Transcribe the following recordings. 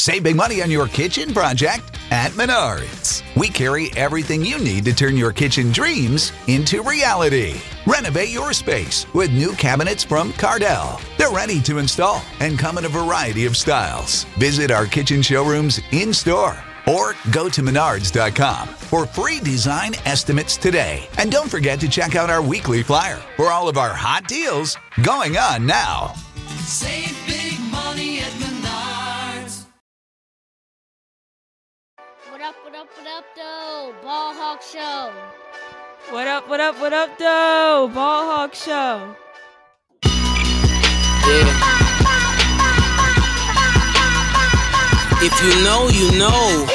Save big money on your kitchen project at Menards. We carry everything you need to turn your kitchen dreams into reality. Renovate your space with new cabinets from Cardell. They're ready to install and come in a variety of styles. Visit our kitchen showrooms in-store or go to menards.com for free design estimates today. And don't forget to check out our weekly flyer for all of our hot deals going on now. Save big money at Menards. What up, though? Ball Hawk Show. What up, though? Ball Hawk Show. Yeah. If you know, you know.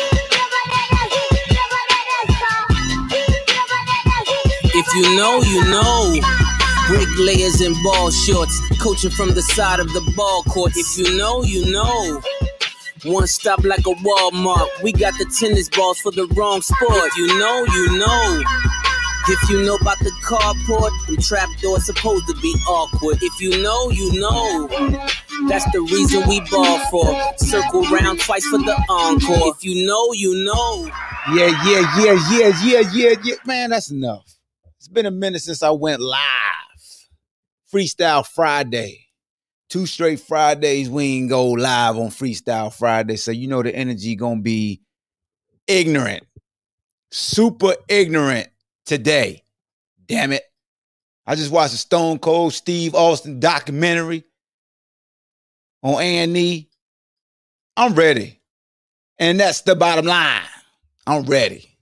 If you know, you know. Bricklayers in ball shorts, coaching from the side of the ball court. If you know, you know. One stop like a Walmart. We got the tennis balls for the wrong sport. If you know, you know. If you know about the carport, them trap doors supposed to be awkward. If you know, you know. That's the reason we ball for. Circle round twice for the encore. If you know, you know. Yeah. Man, that's enough. It's been a minute since I went live. Freestyle Friday. 2 straight Fridays we ain't go live on Freestyle Friday. So you know the energy gonna be ignorant. Super ignorant today. Damn it. I just watched a Stone Cold Steve Austin documentary on A&E. I'm ready. And that's the bottom line. I'm ready.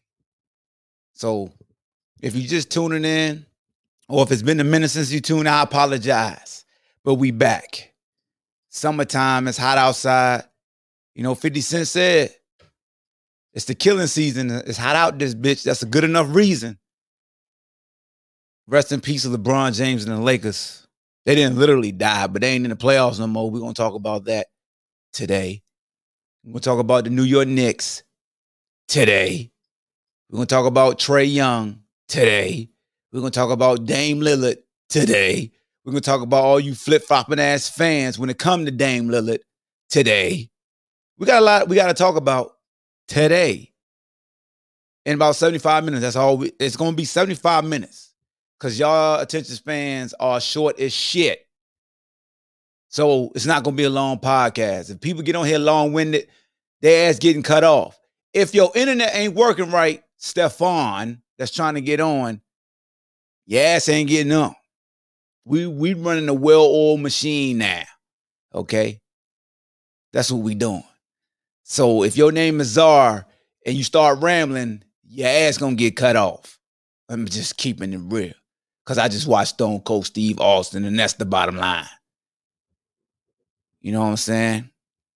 So if you're just tuning in, or if it's been a minute since you tuned, I apologize. But we back. Summertime, it's hot outside. You know, 50 Cent said, it's the killing season. It's hot out this bitch. That's a good enough reason. Rest in peace of LeBron James and the Lakers. They didn't literally die, but they ain't in the playoffs no more. We're going to talk about that today. We're going to talk about the New York Knicks today. We're going to talk about Trae Young today. We're going to talk about Dame Lillard today. We're going to talk about all you flip-flopping ass fans when it comes to Dame Lillard today. We got a lot we got to talk about today. In about 75 minutes, that's all. It's going to be 75 minutes because y'all attention spans are short as shit. So it's not going to be a long podcast. If people get on here long-winded, their ass getting cut off. If your internet ain't working right, Stefan, that's trying to get on, your ass ain't getting on. We running a well-oiled machine now, okay? That's what we doing. So if your name is Czar and you start rambling, your ass gonna get cut off. I'm just keeping it real. Because I just watched Stone Cold Steve Austin, and that's the bottom line. You know what I'm saying?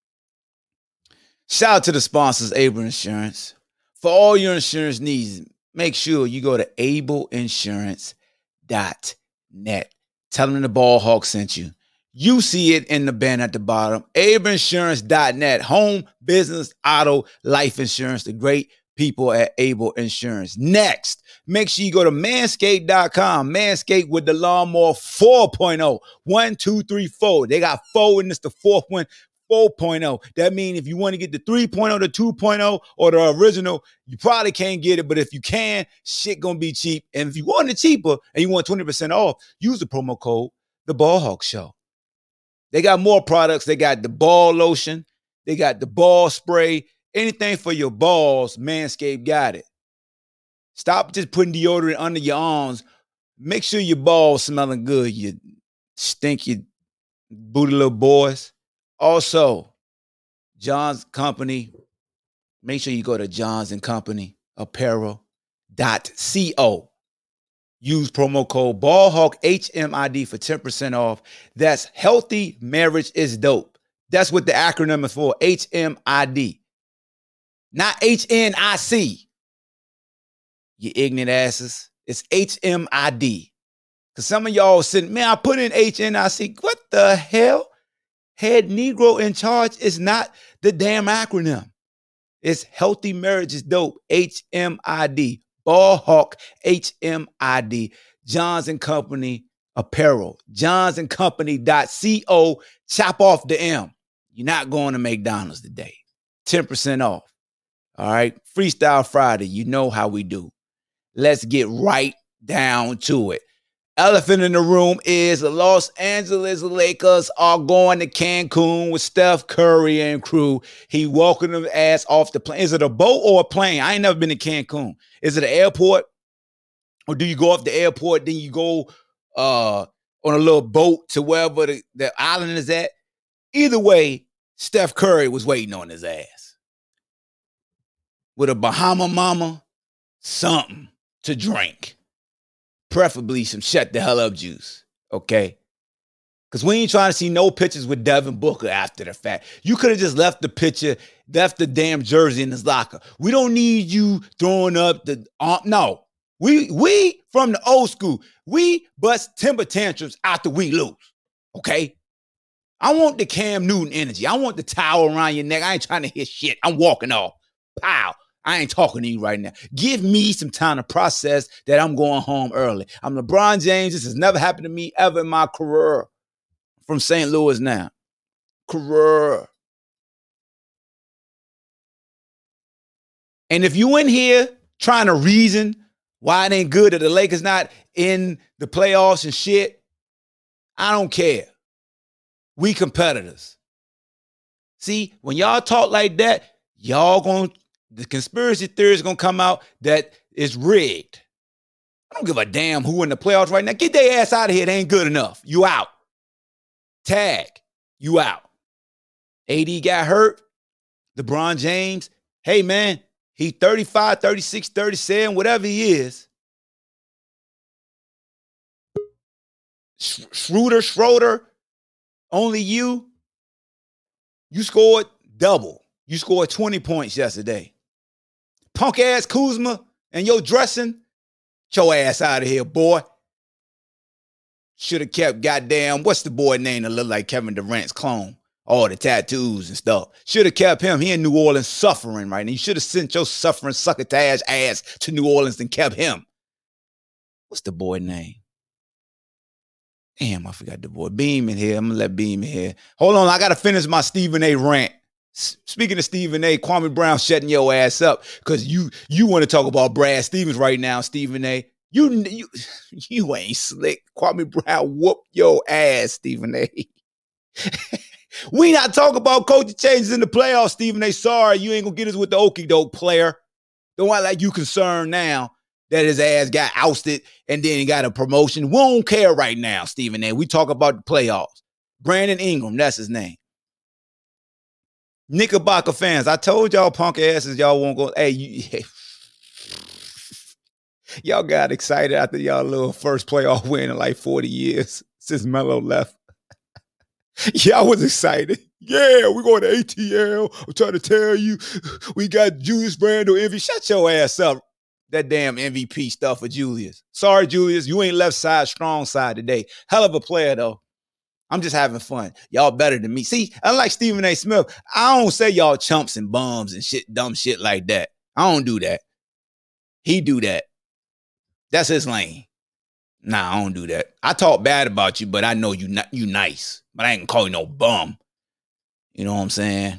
Shout out to the sponsors, Able Insurance. For all your insurance needs, make sure you go to ableinsurance.net. Tell them the Ball Hawk sent you. You see it in the banner at the bottom. ableinsurance.net. Home, business, auto, life insurance. The great people at Able Insurance. Next, make sure you go to manscaped.com. Manscaped with the Lawnmower 4.0. 1, 2, 3, 4. They got 4 and it's the fourth one. 4.0. That means if you want to get the 3.0, the 2.0, or the original, you probably can't get it. But if you can, shit gonna be cheap. And if you want it cheaper and you want 20% off, use the promo code The Ball Hawk Show. They got more products. They got the ball lotion. They got the ball spray. Anything for your balls, Manscaped got it. Stop just putting deodorant under your arms. Make sure your balls smelling good, you stinky booty little boys. Also, John's Company, make sure you go to John's and Company Apparel.co. Use promo code BALLHAWK HMID for 10% off. That's Healthy Marriage is Dope. That's what the acronym is for, HMID. Not HNIC. You ignorant asses. It's HMID. Because some of y'all sitting, man, I put in HNIC. What the hell? Head Negro in Charge is not the damn acronym. It's Healthy Marriage is Dope, HMID. Ball Hawk, HMID. Johns and Company Apparel. johnsandcompany.co. Chop off the M. You're not going to McDonald's today. 10% off. All right. Freestyle Friday. You know how we do. Let's get right down to it. Elephant in the room is the Los Angeles Lakers are going to Cancun with Steph Curry and crew. He walking them ass off the plane. Is it a boat or a plane? I ain't never been to Cancun. Is it an airport? Or do you go off the airport, then you go on a little boat to wherever the island is at? Either way, Steph Curry was waiting on his ass with a Bahama Mama, something to drink. Preferably some shut the hell up juice, okay? Because we ain't trying to see no pictures with Devin Booker after the fact. You could have just left the damn jersey in his locker. We don't need you throwing up the no. We from the old school. We bust temper tantrums after we lose, okay? I want the Cam Newton energy. I want the towel around your neck. I ain't trying to hit shit. I'm walking off. Pow. I ain't talking to you right now. Give me some time to process that I'm going home early. I'm LeBron James. This has never happened to me ever in my career. From St. Louis now. Career. And if you in here trying to reason why it ain't good that the Lakers not in the playoffs and shit, I don't care. We competitors. See, when y'all talk like that, the conspiracy theory is going to come out that it's rigged. I don't give a damn who in the playoffs right now. Get their ass out of here. They ain't good enough. You out. Tag. You out. AD got hurt. LeBron James. Hey, man. He 35, 36, 37, whatever he is. Schroeder. Only you scored double. You scored 20 points yesterday. Punk ass Kuzma and your dressing, get your ass out of here, boy. Should have kept goddamn, what's the boy name that look like Kevin Durant's clone? All the tattoos and stuff. Should have kept him. He in New Orleans suffering right now. You should have sent your suffering succotash ass to New Orleans and kept him. What's the boy name? Damn, I forgot the boy. Beam in here. I'm going to let Beam in here. Hold on, I got to finish my Stephen A. rant. Speaking of Stephen A., Kwame Brown shutting your ass up because you want to talk about Brad Stevens right now, Stephen A. You ain't slick. Kwame Brown whooped your ass, Stephen A. We not talking about coaching changes in the playoffs, Stephen A. Sorry, you ain't going to get us with the okie doke player. Don't act like you concerned now that his ass got ousted and then he got a promotion. We don't care right now, Stephen A. We talk about the playoffs. Brandon Ingram, that's his name. Knickerbocker fans, I told y'all punk asses y'all won't go. Hey, y'all got excited after y'all little first playoff win in like 40 years since Melo left. Y'all was excited. Yeah, we're going to ATL. I'm trying to tell you, we got Julius Randle MVP. Shut your ass up. That damn MVP stuff for Julius. Sorry, Julius, you ain't left side, strong side today. Hell of a player, though. I'm just having fun. Y'all better than me. See, unlike Stephen A. Smith, I don't say y'all chumps and bums and shit, dumb shit like that. I don't do that. He do that. That's his lane. Nah, I don't do that. I talk bad about you, but I know you nice. But I ain't gonna call you no bum. You know what I'm saying?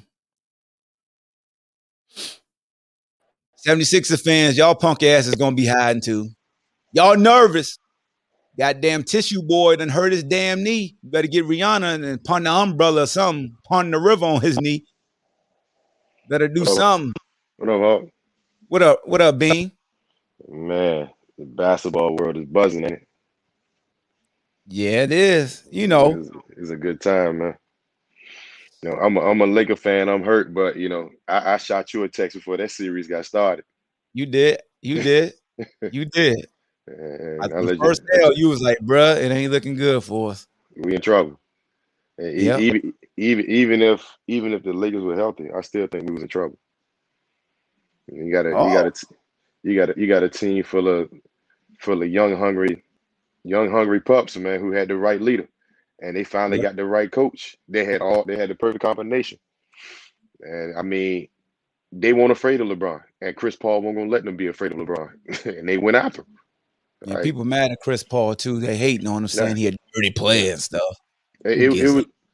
76er fans, y'all punk ass is gonna be hiding too. Y'all nervous. Goddamn tissue boy done hurt his damn knee. You better get Rihanna and pawn the umbrella or something. Pawn the river on his knee. Better do something. What up, Hawk? What up, Bean? Man, the basketball world is buzzing, ain't it? Yeah, it is. You know. It's a good time, man. You know, I'm a Laker fan. I'm hurt, but you know, I shot you a text before that series got started. You did. You did. And the first day, you was like, bruh, it ain't looking good for us. We in trouble. And Yep. even if the Lakers were healthy, I still think we was in trouble. You got a team full of young hungry pups, man, who had the right leader, and they finally got the right coach. They had the perfect combination, and I mean, they weren't afraid of LeBron, and Chris Paul wasn't gonna let them be afraid of LeBron, and they went after him. Yeah, Right? people mad at Chris Paul too. They hating on him, saying he a dirty player and stuff. It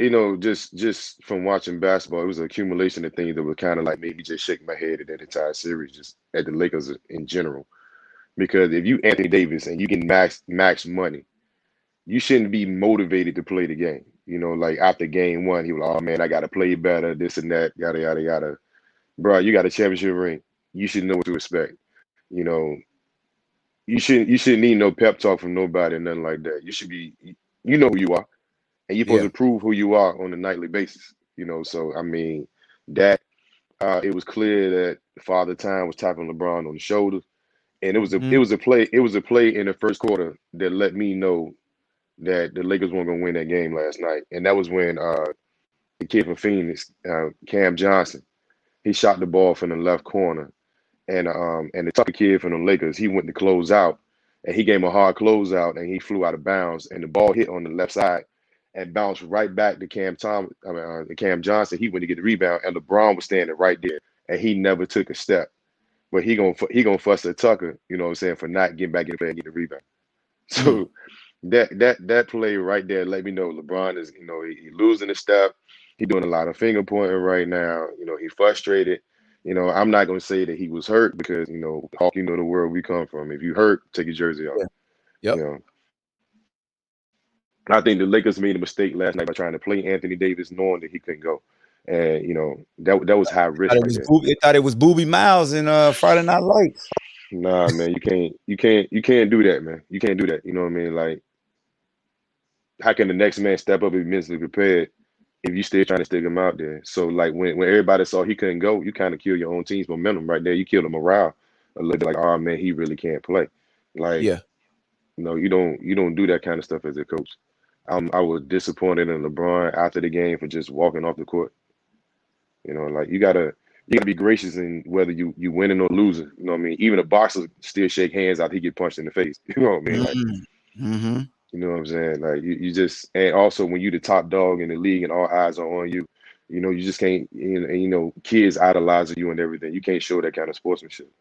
just from watching basketball, it was an accumulation of things that were kind of like made me just shake my head at that entire series, just at the Lakers in general. Because if you Anthony Davis and you get max money, you shouldn't be motivated to play the game. Like after game one, he was like, "Oh man, I got to play better, this and that, yada yada yada." Bro, you got a championship ring. You should know what to expect. You know, you shouldn't need no pep talk from nobody or nothing like that. You should be, you know who you are, and you're supposed Yeah. to prove who you are on a nightly basis. So I mean that it was clear that Father Time was tapping LeBron on the shoulder, and it was a play in the first quarter that let me know that the Lakers weren't gonna win that game last night, and that was when the kid from Phoenix, Cam Johnson, he shot the ball from the left corner, and the Tucker kid from the Lakers, he went to close out, and he gave him a hard closeout, and he flew out of bounds, and the ball hit on the left side and bounced right back to Cam Johnson. He went to get the rebound, and LeBron was standing right there, and he never took a step. But he gonna fuss at Tucker, you know what I'm saying, for not getting back in the play and getting the rebound. So that play right there let me know LeBron is, he losing the step. He doing a lot of finger pointing right now. He frustrated. I'm not gonna say that he was hurt because Hawk, the world we come from. If you hurt, take your jersey off. Yep. I think the Lakers made a mistake last night by trying to play Anthony Davis, knowing that he couldn't go, and that was high risk. They thought it was Booby Miles in Friday Night Lights. Nah, man, you can't do that, man. You can't do that. You know what I mean? Like, how can the next man step up and be mentally prepared if you still trying to stick him out there? So, like, when everybody saw he couldn't go, you kind of kill your own team's momentum right there. You kill the morale a little bit. Like, oh man, he really can't play. Like, Yeah. you don't do that kind of stuff as a coach. I was disappointed in LeBron after the game for just walking off the court. Like, you gotta be gracious in whether you winning or losing. You know what I mean? Even a boxer still shake hands after he get punched in the face. You know what I mean? Like, you know what I'm saying? Like, you just, and also when you the top dog in the league and all eyes are on you, you just can't, kids idolizing you and everything. You can't show that kind of sportsmanship.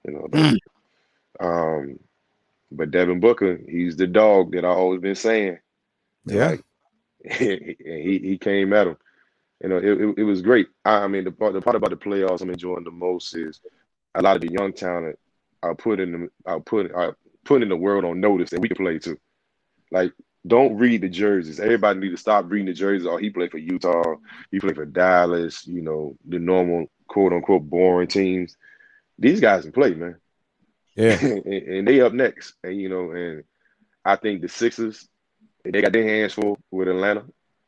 But Devin Booker, he's the dog that I've always been saying. Yeah. Like, he came at him. It was great. I mean, the part about the playoffs I'm enjoying the most is a lot of the young talent are putting the world on notice that we can play too. Like, don't read the jerseys. Everybody need to stop reading the jerseys. Oh, he played for Utah. He played for Dallas. The normal quote unquote boring teams. These guys can play, man. Yeah. and they up next. And and I think the Sixers, they got their hands full with Atlanta.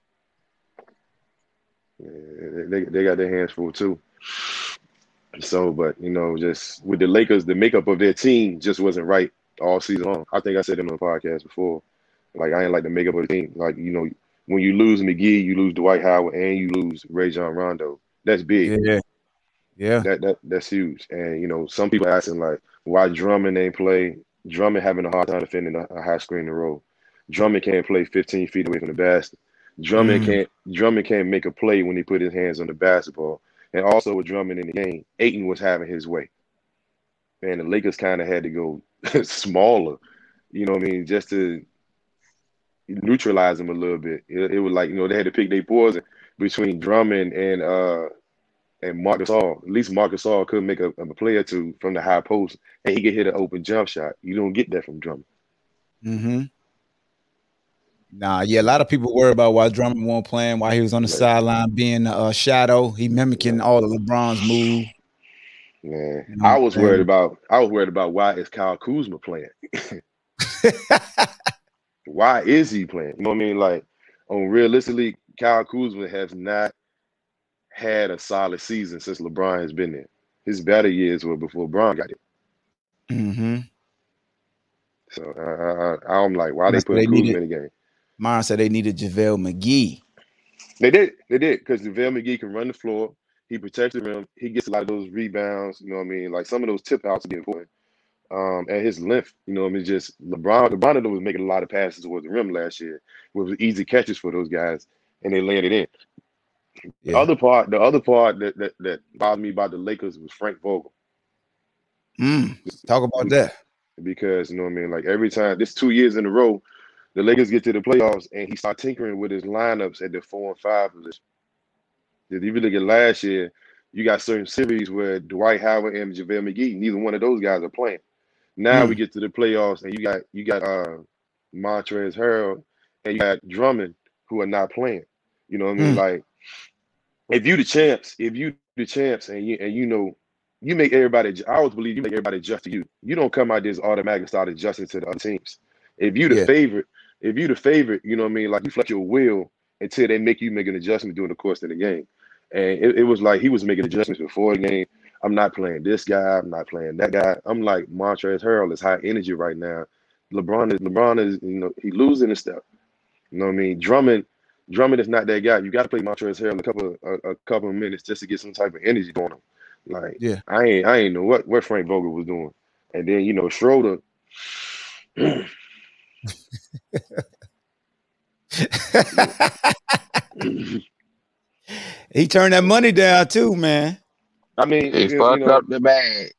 They got their hands full too. So, but just with the Lakers, the makeup of their team just wasn't right all season long. I think I said it on the podcast before. Like, I ain't like the makeup of the team. Like, when you lose McGee, you lose Dwight Howard, and you lose Rajon Rondo. That's big. Yeah. That's huge. And some people asking like, why Drummond ain't play? Drummond having a hard time defending a high screen roll. Drummond can't play 15 feet away from the basket. Drummond can't make a play when he put his hands on the basketball. And also with Drummond in the game, Ayton was having his way. And the Lakers kind of had to go smaller, you know what I mean, just to neutralize him a little bit. It was like, they had to pick their poison between Drummond and Marc Gasol. At least Marc Gasol could make a play or two from the high post, and he could hit an open jump shot. You don't get that from Drummond. Nah, yeah, a lot of people worry about why Drummond won't play, why he was on the sideline being a shadow. He mimicking all of LeBron's moves. Man, I was worried about why is Kyle Kuzma playing? Why is he playing? You know what I mean? Like, realistically, Kyle Kuzma has not had a solid season since LeBron has been there. His better years were before LeBron got there. So I'm like, why they putting Kuzma in the game? Myron said they needed JaVale McGee. They did, because JaVale McGee can run the floor. He protects the rim. He gets a lot of those rebounds. You know what I mean? Like, some of those tip outs are getting important. At his length, you know what I mean? Just LeBron was making a lot of passes towards the rim last year. It was easy catches for those guys, and they landed in. Yeah. The other part that bothered me about the Lakers was Frank Vogel. Talk about that. Because, you know what I mean? Like, every time, this 2 years in a row, the Lakers get to the playoffs and he start tinkering with his lineups at the 4 and 5 position. If you look at last year, you got certain series where Dwight Howard and JaVale McGee, neither one of those guys are playing. Now we get to the playoffs and you got Montrezl Harrell and you got Drummond who are not playing. You know what I mean? Like if you the champs and you know you make everybody, I always believe you make everybody adjust to you. You don't come out there just automatically start adjusting to the other teams. If you the favorite, you know what I mean? Like you flex your will until they make you make an adjustment during the course of the game. And it was like he was making adjustments before the game. I'm not playing this guy. I'm not playing that guy. I'm like Montrezl Harrell is high energy right now. LeBron is you know he losing and stuff. You know what I mean? Drummond is not that guy. You got to play Montrezl Harrell a couple of minutes just to get some type of energy going on. Like I ain't know what Frank Vogel was doing. And then you know Schroeder. He turned that money down too, man. I mean, he fucked up the bag.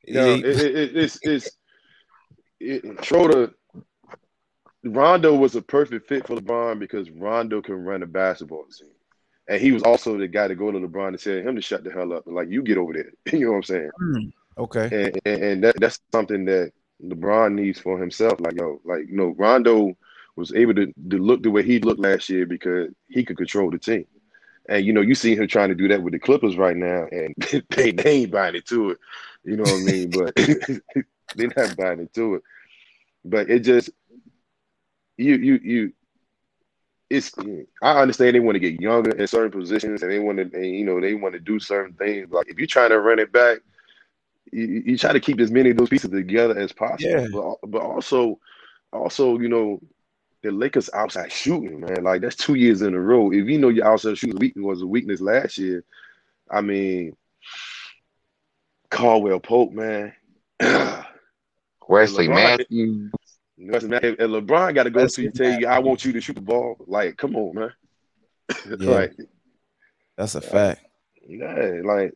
Schroeder. Rondo was a perfect fit for LeBron because Rondo can run a basketball team. And he was also the guy to go to LeBron and tell him to shut the hell up. Like, you get over there. You know what I'm saying? Okay. And that's something that LeBron needs for himself. Like, Rondo was able to look the way he looked last year because he could control the team. And, you see him trying to do that with the Clippers right now, and they ain't buying into it. You know what I mean? But they're not buying into it. But it just I understand they want to get younger in certain positions and they want to do certain things. Like if you're trying to run it back, you try to keep as many of those pieces together as possible. But also, the Lakers outside shooting, man. Like that's 2 years in a row. If you know your outside shooting was a weakness last year, I mean, Caldwell Pope, man. Wesley Matthews. And LeBron got to go to you, tell you, I want you to shoot the ball. Like, come on, man. Like, that's a fact. Yeah, like,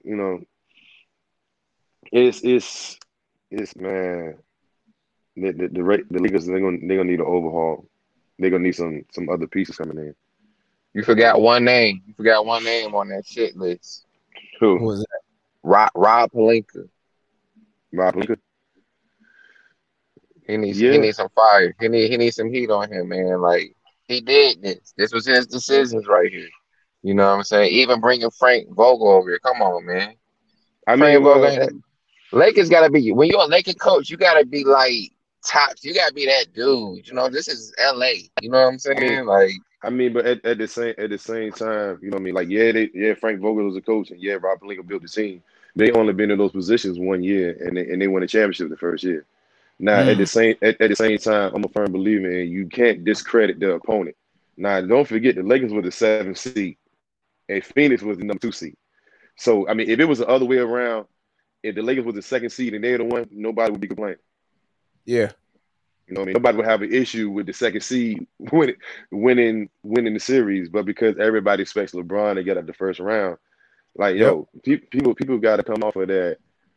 it's man. The Lakers, they're gonna need an overhaul. They're gonna need some other pieces coming in. You forgot one name. You forgot one name on that shit list. Who was that? Rob Pelinka. Rob Pelinka. He needs some fire. He needs some heat on him, man. Like he did this. This was his decisions right here. You know what I'm saying? Even bringing Frank Vogel over here. Come on, man. Lakers gotta be. When you're a Laker coach, you gotta be like tops. You gotta be that dude. This is LA. You know what I'm saying? But at the same time, you know what I mean? Like, Frank Vogel was a coach, and Rob Pelinka built the team. They only been in those positions 1 year, and they won a championship the first year. Now, at the same time, I'm a firm believer in you can't discredit the opponent. Now, don't forget the Lakers were the 7th seed, and Phoenix was the number 2 seed. So, I mean, if it was the other way around, if the Lakers was the 2nd seed and they're the one, nobody would be complaining. Yeah. You know what I mean? Nobody would have an issue with the 2nd seed winning the series, but because everybody expects LeBron to get up the first round, like, people got to come off of that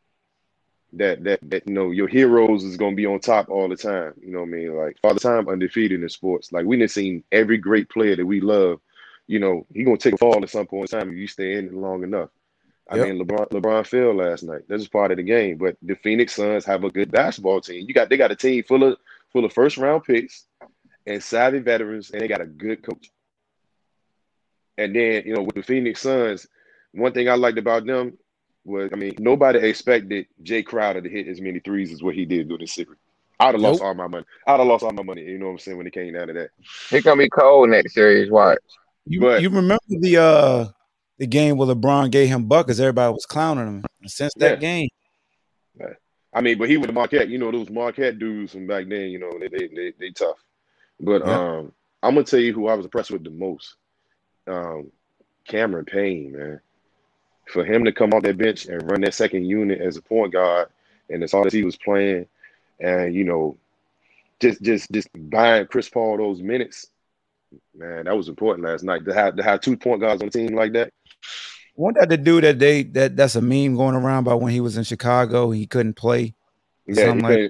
your heroes is gonna be on top all the time. You know what I mean? Like all the time undefeated in sports. Like we done seen every great player that we love. He gonna take a fall at some point in time if you stay in it long enough. I mean, LeBron failed last night. That's just part of the game. But the Phoenix Suns have a good basketball team. They got a team full of first round picks and savvy veterans, and they got a good coach. And then with the Phoenix Suns, one thing I liked about them was, nobody expected Jay Crowder to hit as many threes as what he did during the series. I'd have lost all my money. You know what I'm saying, when it came down to that. It's going to be cold next series. Watch. You remember the game where LeBron gave him buckets? Everybody was clowning him since that game. But he was Marquette. Those Marquette dudes from back then, they tough. But I'm going to tell you who I was impressed with the most. Cameron Payne, man. For him to come off that bench and run that second unit as a point guard, and as hard as he was playing, and just buying Chris Paul those minutes, man, that was important last night. To have 2 point guards on the team like that. Wasn't that the dude that's a meme going around about when he was in Chicago, he couldn't play? Yeah,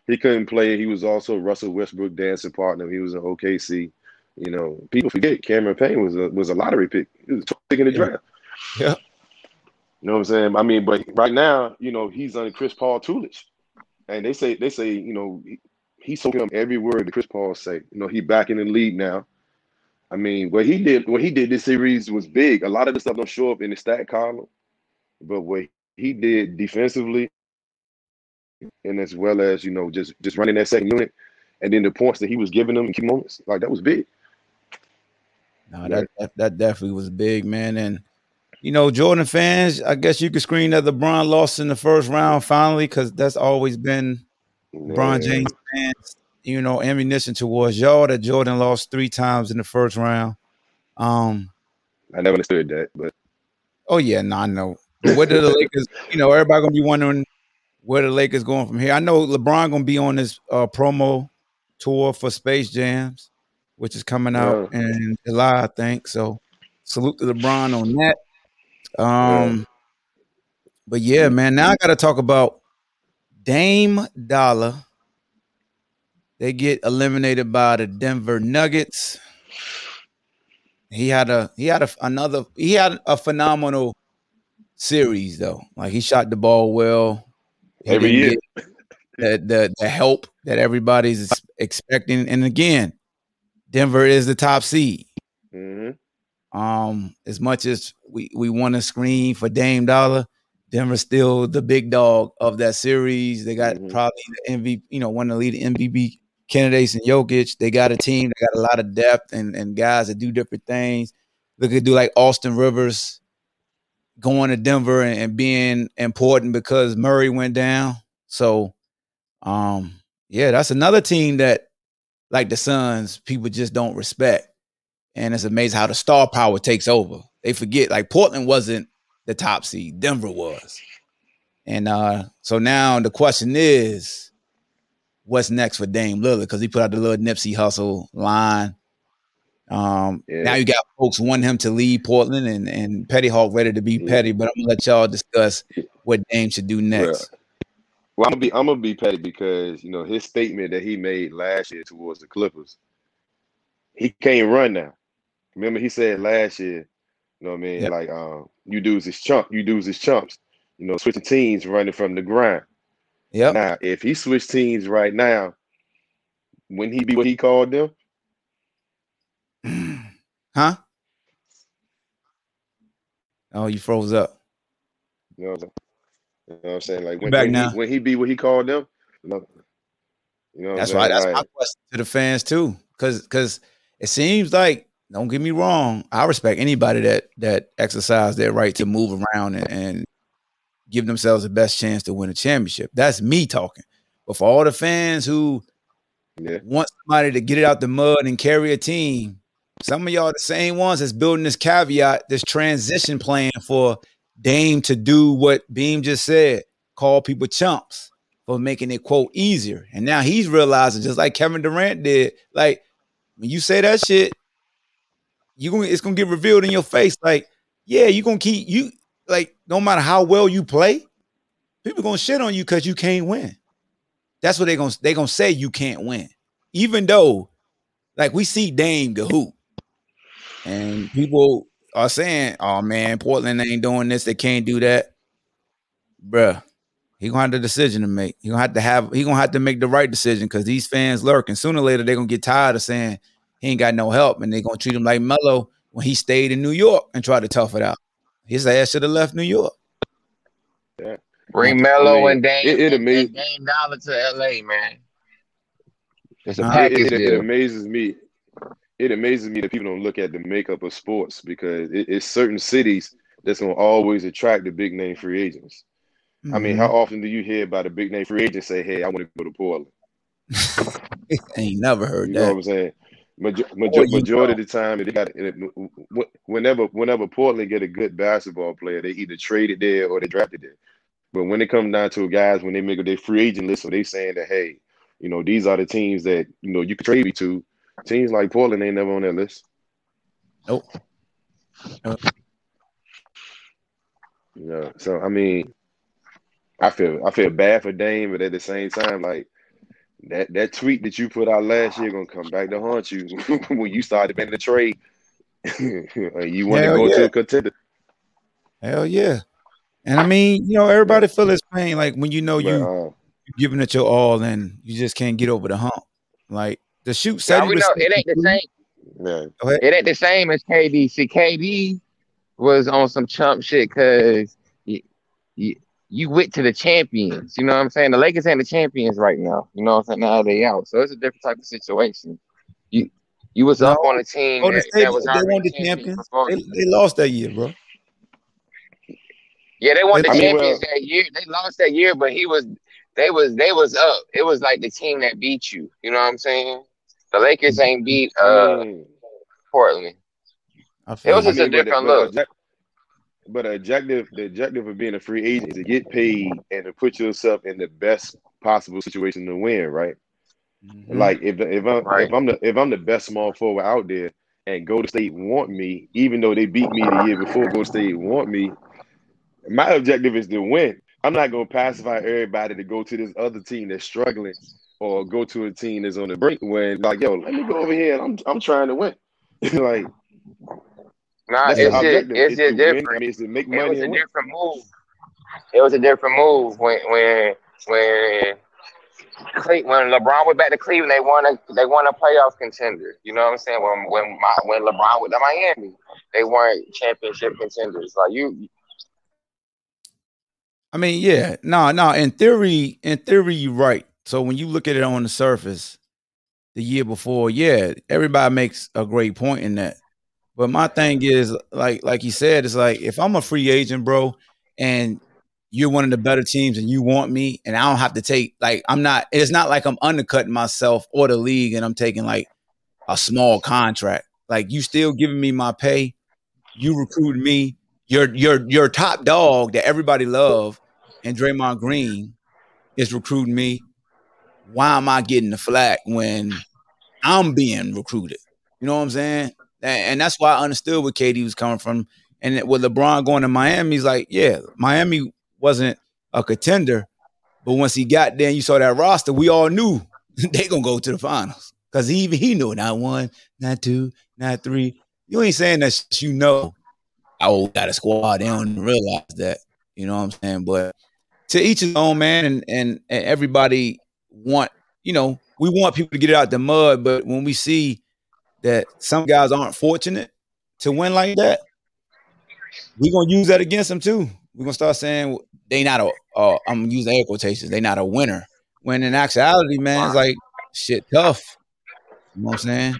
he couldn't play. He was also Russell Westbrook dancing partner. He was in OKC. You know, people forget Cameron Payne was a lottery pick. He was a pick in the draft. Yeah. You know what I'm saying? I mean, but right now, you know, he's under Chris Paul tutelage, and they say, you know, he's soaking up every word that Chris Paul say. You know, he back in the league now. I mean, what he did this series was big. A lot of the stuff don't show up in the stat column, but what he did defensively, and as well as, you know, just running that second unit, and then the points that he was giving them in key moments, like that was big. No, that definitely was big, man. And you know, Jordan fans, I guess you could scream that LeBron lost in the first round finally, because that's always been LeBron James fans, you know, ammunition towards y'all that Jordan lost 3 times in the first round. I never understood that, but oh yeah, no, I know. But where do the Lakers? You know, everybody gonna be wondering where the Lakers going from here. I know LeBron gonna be on this promo tour for Space Jams, which is coming out in July, I think. So salute to LeBron on that. But yeah, man, now I got to talk about Dame Dollar. They get eliminated by the Denver Nuggets. He had a phenomenal series though. Like he shot the ball well. Every year. The help that everybody's expecting. And again, Denver is the top seed. Mm-hmm. As much as we want to scream for Dame Dollar, Denver's still the big dog of that series. They got probably the MVP, you know, one of the leading MVP candidates in Jokic. They got a team. They got a lot of depth and guys that do different things. They could do like Austin Rivers going to Denver and being important because Murray went down. So, yeah, that's another team that, like the Suns, people just don't respect. And it's amazing how the star power takes over. They forget, like Portland wasn't the top seed. Denver was. And so now the question is, what's next for Dame Lillard? Because he put out the little Nipsey Hussle line. Now you got folks wanting him to leave Portland and Petty Hawk ready to be petty, but I'm going to let y'all discuss what Dame should do next. Well, I'm gonna be petty because, you know, his statement that he made last year towards the Clippers, he can't run now. Remember, he said last year, you know what I mean? Like, you dudes is chumps. You know, switching teams, running from the grind. Yeah. Now, if he switched teams right now, wouldn't he be what he called them? Huh? Oh, you froze up. You know what I'm saying? Like when he be what he called them, you know that's right. That's my question to the fans too, because it seems like, don't get me wrong, I respect anybody that exercise their right to move around and give themselves the best chance to win a championship. That's me talking. But for all the fans who want somebody to get it out the mud and carry a team, some of y'all the same ones that's building this caveat, this transition plan for Dame to do what Beam just said, call people chumps for making it, quote, easier. And now he's realizing, just like Kevin Durant did, like, when you say that shit, it's gonna get revealed in your face. Like, yeah, you gonna keep you, like, no matter how well you play, people gonna shit on you because you can't win. That's what they gonna say, you can't win. Even though, like, we see Dame the hoop. And people are saying, oh man, Portland ain't doing this, they can't do that. Bruh, he gonna have the decision to make. He gonna have to make the right decision because these fans lurk. And sooner or later they're gonna get tired of saying he ain't got no help, and they're gonna treat him like Melo when he stayed in New York and tried to tough it out. His ass should have left New York. Yeah. Bring Melo and Dame Dollar to LA, man. It's a package deal. It amazes me. It amazes me that people don't look at the makeup of sports because it's certain cities that's going to always attract the big name free agents. I mean, how often do you hear about a big name free agent say, hey, I want to go to Portland? I ain't never heard you that. You know what I'm saying? Majority of the time, they got whenever Portland get a good basketball player, they either traded there or they drafted there. But when it comes down to guys, when they make their free agent list, so they saying that, hey, you know, these are the teams that, you know, you can trade me to. Teams like Portland ain't never on that list. Nope. You know, so I mean, I feel bad for Dame, but at the same time, like, That tweet that you put out last year gonna come back to haunt you when you started making the trade. You want to Hell go to yeah. a contender. Hell yeah. And I mean, everybody feel this pain. Like when you know But you giving it your all and you just can't get over the hump. Like the shoot said Now he we was know it ain't the same. yeah, Go ahead. It ain't the same as KD. See, KD was on some chump shit because you went to the champions. You know what I'm saying? The Lakers ain't the champions right now. You know what I'm saying? Now they out. So it's a different type of situation. You was No, up on a team Golden State, that was they already won the champions champions. before They, you. they lost that year, bro. Yeah, they won They the I mean, champions well, that year. They lost that year, but they was up. It was like the team that beat you. You know what I'm saying? The Lakers ain't beat I mean, Portland. I It feel was I you. just a mean, different look. the objective of being a free agent is to get paid and to put yourself in the best possible situation to win, right? Mm-hmm. Like Right. if I'm the best small forward out there and Golden State want me, even though they beat me the year before, Golden State want me. My objective is to win. I'm not gonna pacify everybody to go to this other team that's struggling or go to a team that's on the brink when like, yo, let me go over here and I'm trying to win. Like Nah, that's the Yeah. objective. it's It's to just win. I different. mean, it's to make It money was a and win. different move. It was a different move when LeBron went back to Cleveland. They won a playoff contender. You know what I'm saying? When LeBron went to Miami, they weren't championship contenders. Like you, I mean, yeah. No. In theory, you're right. So when you look at it on the surface, the year before, yeah, everybody makes a great point in that. But my thing is, like you said, it's like if I'm a free agent, bro, and you're one of the better teams and you want me, and I don't have to take it's not like I'm undercutting myself or the league and I'm taking like a small contract. Like you still giving me my pay, you recruiting me, your top dog that everybody love, and Draymond Green is recruiting me. Why am I getting the flack when I'm being recruited? You know what I'm saying? And that's why I understood where KD was coming from. And with LeBron going to Miami, he's like, yeah, Miami wasn't a contender, but once he got there and you saw that roster, we all knew they gonna go to the finals because he knew not one, not two, not three. You ain't saying that shit, we got a squad. They don't realize that. You know what I'm saying? But to each his own, man, and everybody want, we want people to get it out the mud, but when we see that some guys aren't fortunate to win like that, we're gonna use that against them too. We're gonna start saying they not I'm using air quotations, they not a winner. When in actuality, man, it's like shit tough. You know what I'm saying?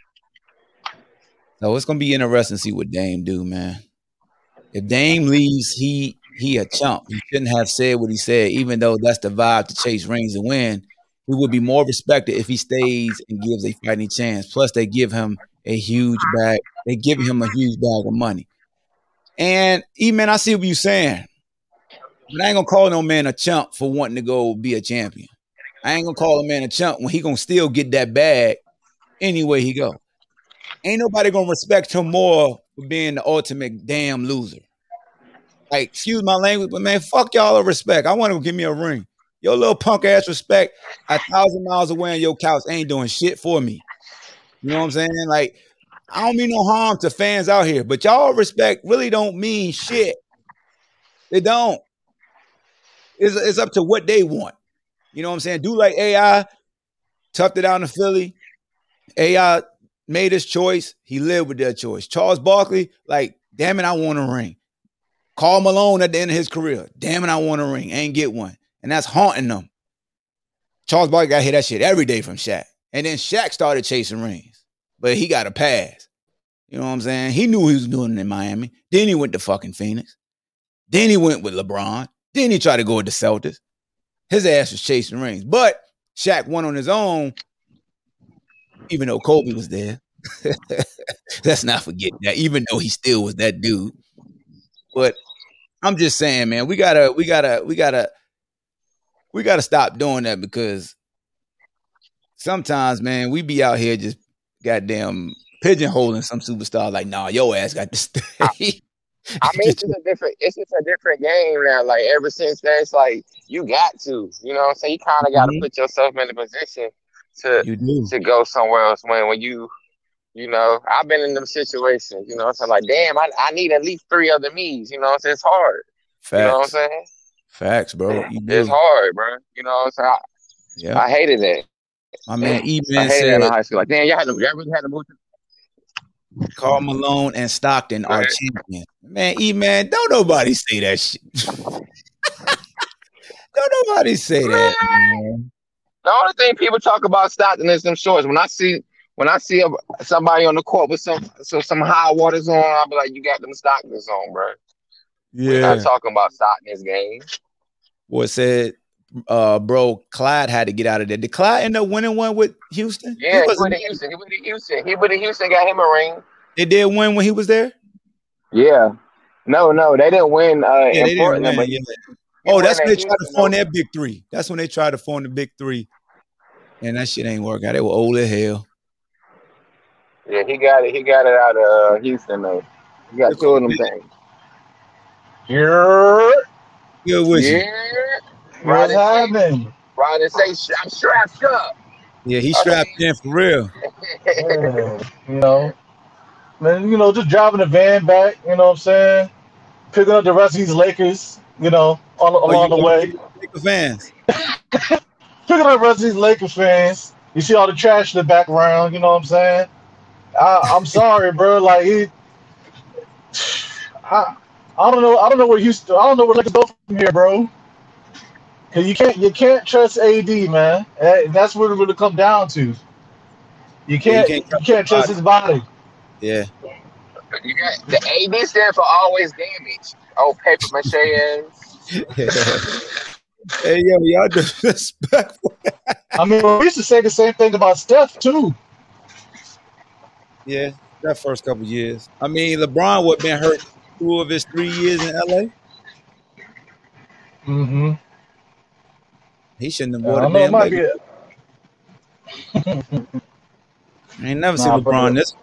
So it's gonna be interesting to see what Dame do, man. If Dame leaves, he a chump. He shouldn't have said what he said, even though that's the vibe to chase rings and win. He would be more respected if he stays and gives a fighting chance. Plus, they give him a huge bag. They give him a huge bag of money. And man, I see what you're saying. But I ain't gonna call no man a chump for wanting to go be a champion. I ain't gonna call a man a chump when he gonna still get that bag anyway he go. Ain't nobody gonna respect him more for being the ultimate damn loser. Like, excuse my language, but man, fuck y'all of respect. I want him to give me a ring. Your little punk ass respect 1,000 miles away on your couch ain't doing shit for me. You know what I'm saying? Like, I don't mean no harm to fans out here, but y'all respect really don't mean shit. They don't. It's up to what they want. You know what I'm saying? Do like AI, toughed it out in Philly. AI made his choice. He lived with that choice. Charles Barkley, like, damn it, I want a ring. Karl Malone at the end of his career. Damn it, I want a ring. Ain't get one. And that's haunting them. Charles Barkley got to hear that shit every day from Shaq. And then Shaq started chasing rings. But he got a pass. You know what I'm saying? He knew what he was doing in Miami. Then he went to fucking Phoenix. Then he went with LeBron. Then he tried to go with the Celtics. His ass was chasing rings. But Shaq won on his own, even though Kobe was there. Let's not forget that, even though he still was that dude. But I'm just saying, man, we gotta stop doing that because sometimes, man, we be out here just goddamn pigeonholing some superstar. Like, nah, your ass got to stay. I mean, it's just a different game now. Like ever since then, it's like you got to, you know what I'm saying? You kind of got to put yourself in a position to You do. go somewhere else when you know, I've been in them situations, you know, so I'm like, damn, I need at least 3 other me's, you know, so it's hard. Facts. You know what I'm saying? Facts, bro. You It's do. hard, bro. You know what I'm saying? Yeah. I hated that. My man I E-Man hated that in said high school. Like, damn, y'all really had to move to Karl Malone and Stockton Go are ahead. champions. Man, E-Man, don't nobody say that shit. Don't nobody say that, man. The only thing people talk about Stockton is them shorts. When I see somebody on the court with some high waters on, I'll be like, you got them Stocktons on, bro. We're not Yeah. talking about Stockton's game. Boy said, bro, Clyde had to get out of there. Did Clyde end up winning one with Houston? Yeah, he went to Houston. He went to Houston, got him a ring. They did win when he was there? Yeah. No, they didn't win Yeah, they in didn't Portland, win. but Yeah. he Oh, won that's when at they tried to Houston, form though. their big three. That's when they tried to form the big three. And that shit ain't work out. They were old as hell. Yeah, he got it out of Houston, though. He got 2 of them things. Yeah. Good with you. Yeah. What's happening? Riding say, I'm strapped up. Yeah, he strapped in for real. Yeah, you know, man, you know, just driving the van back, you know what I'm saying? Picking up the rest of these Lakers, you know, along the way. Laker fans. Picking up the rest of these Lakers fans. You see all the trash in the background, you know what I'm saying? I'm sorry, bro. Like, I don't know where Houston. I don't know where Lakers go from here, bro. Cause you can't trust AD, man. That's what it really come down to. You can't trust his body. Yeah. You got the AD stand for always damage. Oh, paper mache ass. Hey, yo, y'all disrespectful. I mean, we used to say the same thing about Steph too. Yeah, that first couple years. I mean, LeBron would have been hurt 2 of his 3 years in LA. Mm-hmm. He shouldn't have I bought a don't know. It damn might be. Lakers. I ain't never seen Nah, LeBron but this.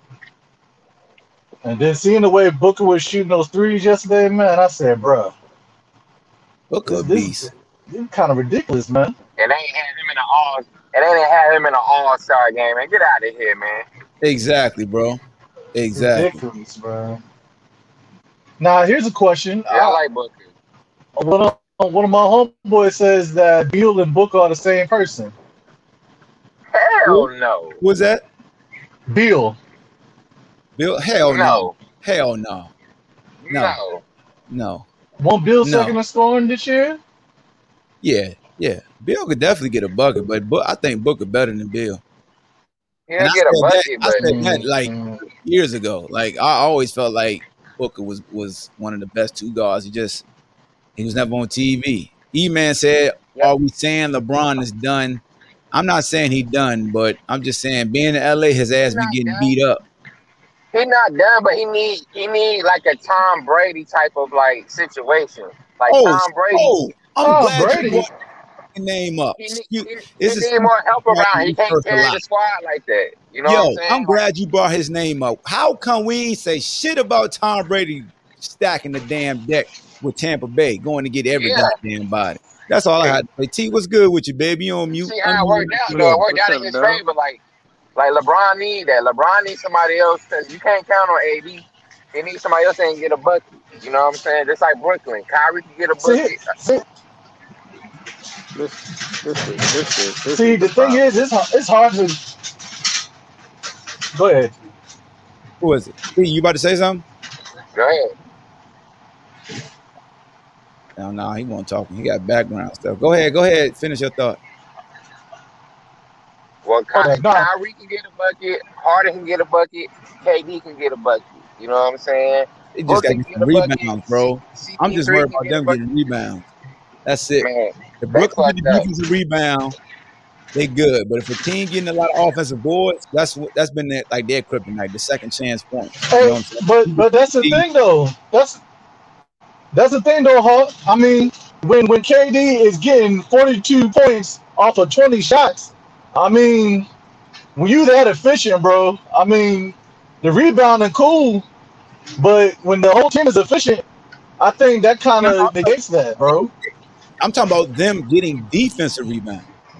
and then seeing the way Booker was shooting those threes yesterday, man, I said, bro, Booker a this beast. is kind of ridiculous, man. And they ain't had him in an all-star game, man. Get out of here, man. Exactly, bro. Exactly. Ridiculous, bro. Now here's a question. Yeah, I like Booker. One of my homeboys says that Beal and Booker are the same person. Hell no. What's that? Beal. Bill? Hell no. No. Hell no. No. No. Won't Bill No. second in scoring this year? Yeah. Bill could definitely get a bucket, but I think Booker better than Bill. He'll And get a bucket, I but said that like years ago. Like I always felt like Booker was one of the best 2 guards. He was never on TV. E-Man said, are we saying LeBron is done? I'm not saying he done, but I'm just saying being in LA, his ass be getting beat up. he's not done, but he need like a Tom Brady type of like situation. Like Tom Brady. I'm glad you brought your name up. He need more help around. He can't carry the squad like that. You know what I'm saying? I'm glad you brought his name up. How come we ain't say shit about Tom Brady stacking the damn deck with Tampa Bay, going to get every goddamn body? That's all I had to say. T, what's good with you, baby? You on mute? See how it worked out, though. It worked out in his favor. Like LeBron need that. LeBron needs somebody else because you can't count on AD. He needs somebody else that can get a bucket. You know what I'm saying? Just like Brooklyn. Kyrie can get a bucket. See, the thing is, it's hard to. Go ahead. Who is it? T, you about to say something? Go ahead. No, he won't talk. He got background stuff. Go ahead. Finish your thought. Well, Kyrie can get a bucket. Harden can get a bucket. KD can get a bucket. You know what I'm saying? They just got to get some rebounds, bro. I'm just worried about them getting rebounds. That's it. Man, if Brooklyn get the defensive rebound, they good. But if a team getting a lot of offensive boards, that's been their kryptonite, the second chance point. Hey, you know but that's the thing though. That's the thing though, Hawk. I mean, when KD is getting 42 points off of 20 shots, I mean, when you that efficient, bro, I mean, the rebounding cool, but when the whole team is efficient, I think that kind of negates that, bro. I'm talking about them getting defensive rebound.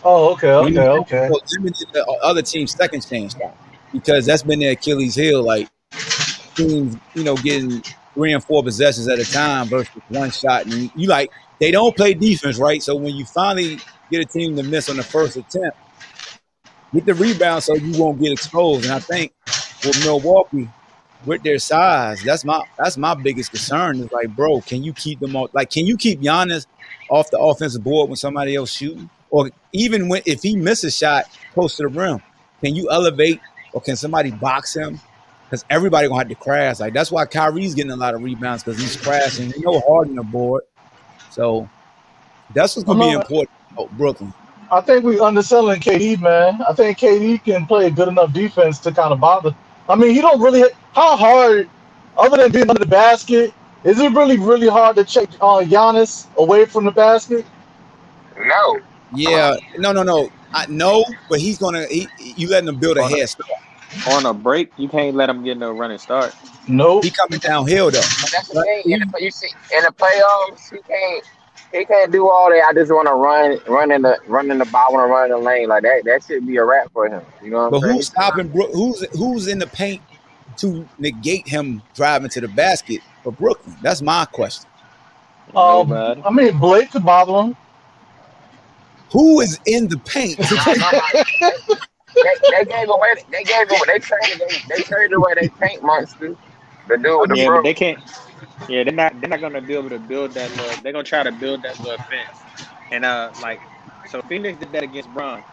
Oh, okay, We okay, okay. limited the other team's second chance shot because that's been their Achilles heel. Like teams, getting 3 and 4 possessions at a time versus one shot, and you like they don't play defense, right? So when you finally get a team to miss on the first attempt, get the rebound so you won't get exposed. And I think with Milwaukee, with their size, that's my biggest concern. Is like, bro, can you keep them off? Like, can you keep Giannis off the offensive board when somebody else shooting? Or even if he misses a shot close to the rim, can you elevate or can somebody box him? Because everybody gonna have to crash. Like that's why Kyrie's getting a lot of rebounds because he's crashing. Harden aboard. So that's what's gonna be important about Brooklyn. I think we underselling KD, man. I think KD can play good enough defense to kind of bother. I mean, he don't really. How hard, other than being under the basket, is it really, really hard to check Giannis away from the basket? No. Yeah, no. I know, but he's gonna. You letting him build a head start. On a break, you can't let him get no running start. Nope. He coming downhill though. But that's the thing. You see, in the playoffs, he can't do all that. I just want to run in the ball, want to run in the lane like that. That should be a wrap for him. You know what I'm saying? Who's stopping? Who's in the paint to negate him driving to the basket for Brooklyn? That's my question. Nobody. I mean, Blake could bother him. Who is in the paint? They gave away. They traded away their paint monster. The dude with the Yeah, bro. but they can't. Yeah, they're not gonna be able to build that. They're gonna try to build that little fence, and so Phoenix did that against Bron,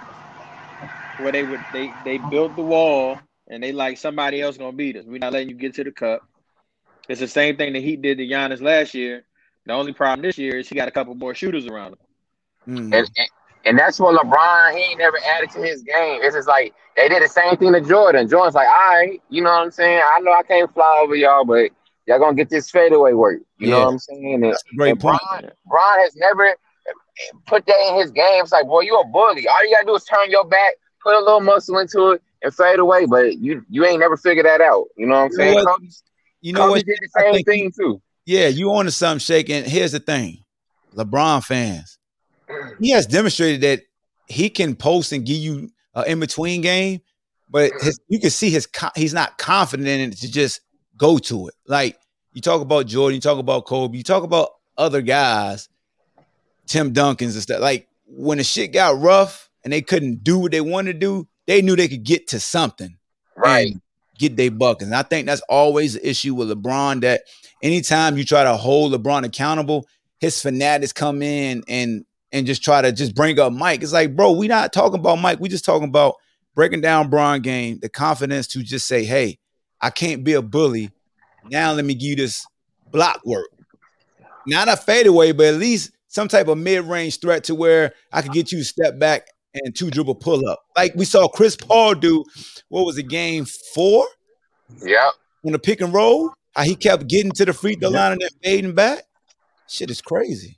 where they built the wall, and they like somebody else gonna beat us. We're not letting you get to the cup. It's the same thing that he did to Giannis last year. The only problem this year is he got a couple more shooters around him. And that's what LeBron, he ain't never added to his game. It's just like they did the same thing to Jordan. Jordan's like, all right, you know what I'm saying? I know I can't fly over y'all, but y'all gonna get this fadeaway work. You know what I'm saying? That's a great point. Bron has never put that in his game. It's like, boy, you a bully. All you gotta do is turn your back, put a little muscle into it, and fade away. But you ain't never figured that out. You know what I'm saying? Kobe did the same thing too. Yeah, you on to something, shaking. Here's the thing, LeBron fans. He has demonstrated that he can post and give you an in-between game, but you can see he's not confident in it to just go to it. Like you talk about Jordan, you talk about Kobe, you talk about other guys, Tim Duncans and stuff. Like when the shit got rough and they couldn't do what they wanted to do, they knew they could get to something, right? And get their buckets. And I think that's always the issue with LeBron, that anytime you try to hold LeBron accountable, his fanatics come in and just try to just bring up Mike. It's like, bro, we not talking about Mike. We just talking about breaking down Bron game, the confidence to just say, hey, I can't be a bully. Now let me give you this block work. Not a fadeaway, but at least some type of mid-range threat to where I could get you to step back and 2-dribble pull-up. Like we saw Chris Paul do, what was it, game 4? Yeah. On the pick and roll, how he kept getting to the free throw line and then fading back. Shit is crazy.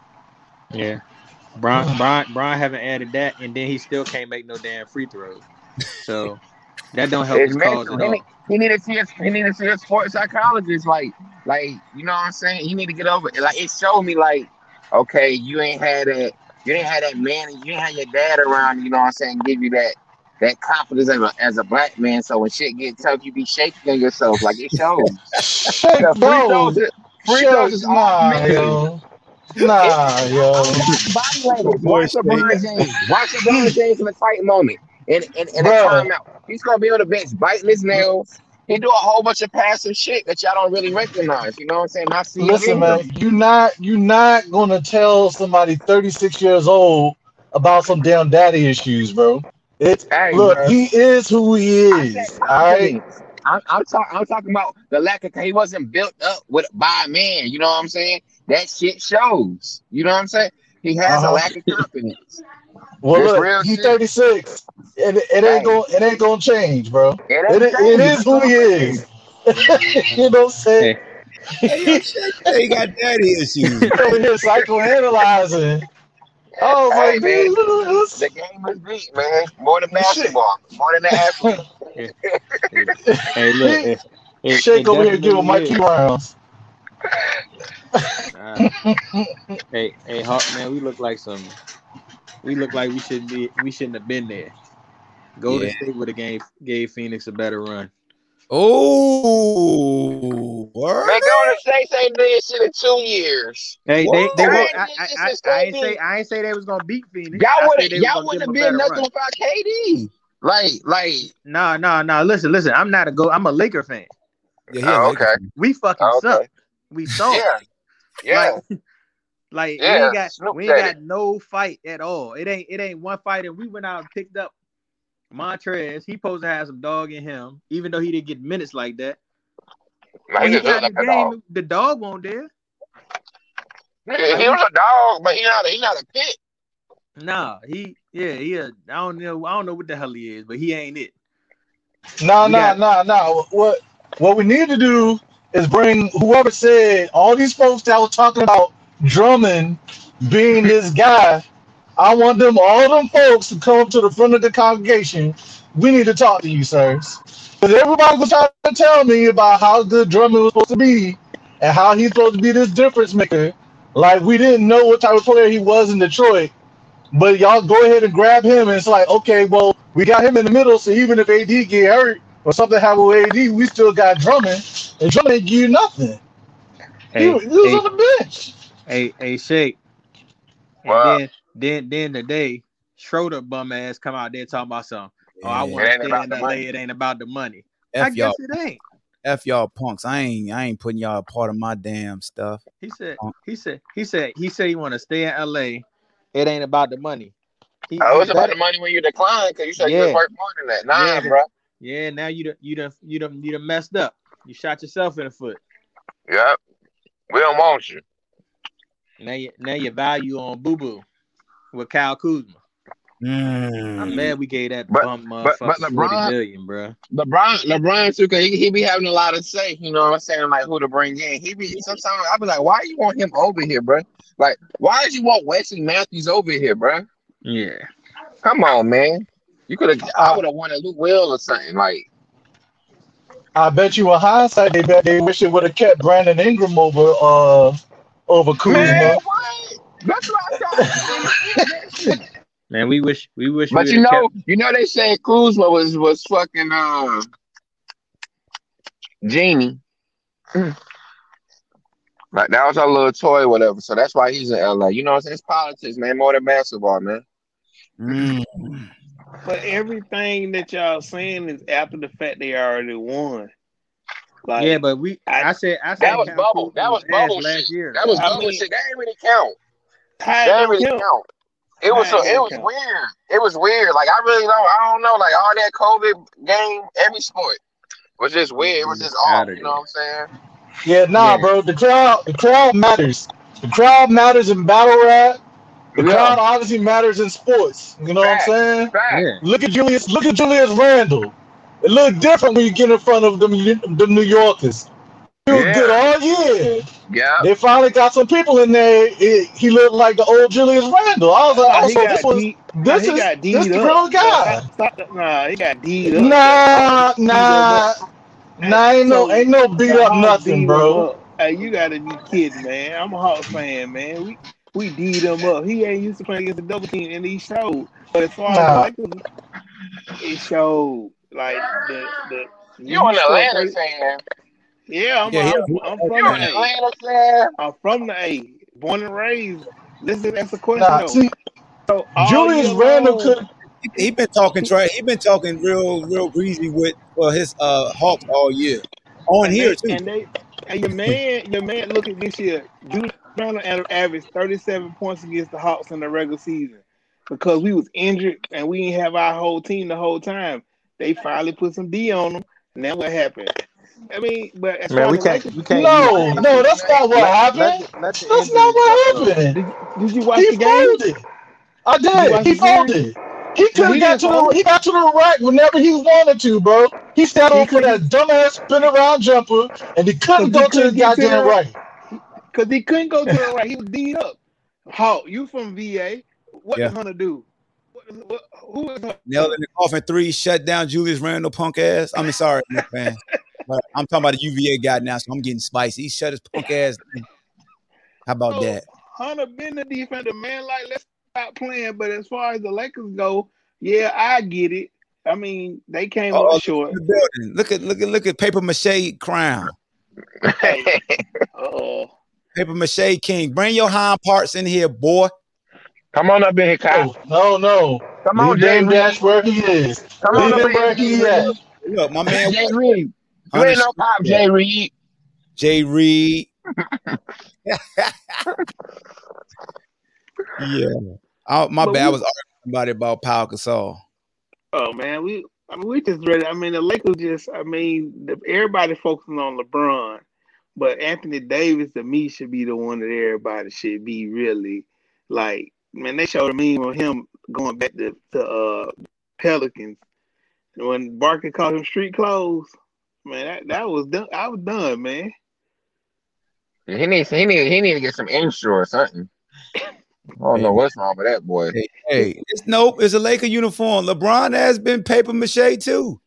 Yeah. Bron haven't added that, and then he still can't make no damn free throws. So that don't help his cause at all. He need to see a sports psychologist. Like you know what I'm saying? He need to get over it. Like it showed me like, okay, you ain't had that man, you ain't had your dad around, you know what I'm saying, give you that confidence as a black man. So when shit get tough, you be shaking on yourself. Like it shows. Free throws is all mental. Nah, yo. Body language. Watch LeBron James. Watch LeBron James in a tight moment. In a timeout. He's gonna be on the bench biting his nails. He do a whole bunch of passive shit that y'all don't really recognize. You know what I'm saying? Listen, man, you not gonna tell somebody 36 years old about some damn daddy issues, bro. He is who he is. All right. I'm talking about the lack of. He wasn't built up by a man. You know what I'm saying? That shit shows. You know what I'm saying? He has a lack of confidence. Well, look, he's 36. It ain't gonna change, bro. It is who he is. You know what I'm saying? He got daddy issues. Over here psychoanalyzing. Oh my God! The game is deep, man. More than basketball. More than the athlete. Hey, look. Shake over here giving Mikey rounds. Hey, Hawk, man, we look like some we look like we shouldn't have been there. Golden State would have gave Phoenix a better run. Oh, Man, Golden State ain't did shit in 2 years. Hey, they won't. I I ain't say they was gonna beat Phoenix. Y'all wouldn't have been nothing without KD. No. Listen. I'm a Laker fan. Yeah, okay. We fucking suck. We don't. Yeah. Like Yeah, we ain't got no fight at all. It ain't one fight, and we went out and picked up Montrez. He supposed to have some dog in him, even though he didn't get minutes like that. No, When he he just got looked in like the a game, dog. the dog won't there. He was a dog, but he not a pit. Nah, I don't know what the hell he is, but he ain't it. No. What we need to do is bring whoever said all these folks that were talking about Drummond being this guy. I want all them folks to come to the front of the congregation. We need to talk to you, sirs. Because everybody was trying to tell me about how good Drummond was supposed to be and how he's supposed to be this difference maker. Like we didn't know what type of player he was in Detroit. But y'all go ahead and grab him, and it's like, okay, well, we got him in the middle, so even if AD get hurt or something happen with AD, we still got Drummond, and Drummond ain't give you nothing. He was on the bench. Hey, Shake. And then today, Schroeder bum ass come out there talking about something. Oh, I want to stay in LA. It ain't about the money. I guess it ain't. F y'all punks. I ain't putting y'all a part of my damn stuff. He said he want to stay in LA. It ain't about the money. It's about the money when you decline because you said you work more than that. Nah, bro. Yeah, now you done messed up. You shot yourself in the foot. Yep. We don't want you. Now your value on Boo Boo with Kyle Kuzma. I'm mad we gave that bum motherfucker $40 million, bro. LeBron too, cause he be having a lot to say. You know what I'm saying? Like who to bring in. Sometimes I be like, why you want him over here, bro? Like, why did you want Wesley Matthews over here, bro? Yeah. Come on, man. You could have. I would have wanted Luke Will or something. Like, I bet you in hindsight, they wish it would have kept Brandon Ingram over Kuzma. Man, what? That's what I thought. Man, we wish. But you know, they say Kuzma was fucking Genie. Like that was our little toy, whatever. So that's why he's in LA. You know what I'm saying? It's politics, man, more than basketball, man. But everything that y'all saying is after the fact they already won. Like, yeah, but I said that was bubble. That was bubble shit. Year. That was bubble shit. That ain't really count. That ain't really count. It was weird. It was weird. Like I don't know. Like all that COVID game, every sport was just weird. It was just off. You know what I'm saying? Yeah, bro. The crowd matters. The crowd matters in battle rap. The crowd obviously matters in sports. You know what I'm saying? Yeah. Look at Julius Randle. It looked different when you get in front of them New Yorkers. He was good all year. Yeah. They finally got some people in there. He looked like the old Julius Randle. I was like, this is the real guy. Nah, he got D'd up. Nah, ain't no beat up nothing, bro. Hey, you gotta be kidding, man. I'm a Hawks fan, man. We D'd him up. He ain't used to play against the double team, and he showed. But as far as it showed like the you an Atlanta fan. Yeah, I'm from You're an Atlanta fan. I'm from the A. Born and raised. Listen, that's a question. See, so Julius Randle could. He been talking Trey. He been talking real greasy with his Hawks all year. On here too. And your man, look at this year. Julius Randle averaged 37 points against the Hawks in the regular season because we was injured and we didn't have our whole team the whole time. They finally put some D on them. And then what happened? I mean, but as man, we can't. No, that's not what happened. That's not what happened. Did you watch the game? Folded. I did. He folded. He could have got to the rack whenever he wanted to, bro. He sat on for that dumbass spin around jumper, and he couldn't go to the goddamn right. Because he couldn't go to the right. He was D'd up. How you from VA? What does Hunter do? Who is Hunter? Nailed in the coffin 3, shut down Julius Randle punk ass. I mean, sorry, man. But I'm talking about the UVA guy now, so I'm getting spicy. He shut his punk ass down. How about that? Hunter been the defender, man. Like, let's stop playing. But as far as the Lakers go, yeah, I get it. I mean, they came up short. Look at paper mache crown. Paper mache king. Bring your hind parts in here, boy. Come on up in here, Kyle. No. Come on, Jay Jay Reed. That's where he is. Come on Leave up him where in he here. at. Look, my man. Jay Reed. You ain't no pop, Jay Reed. Jay Reed. Yeah. My bad. I was arguing about Pau Gasol. Oh man, we just ready. I mean, the Lakers everybody focusing on LeBron, but Anthony Davis to me should be the one that everybody should be really like. Man, they showed a meme of him going back to Pelicans when Barkley called him street clothes. Man, that was done. I was done, man. He needs to get some insurance or something. I don't know what's wrong with that boy. Hey, it's a Laker uniform. LeBron has been paper mache too.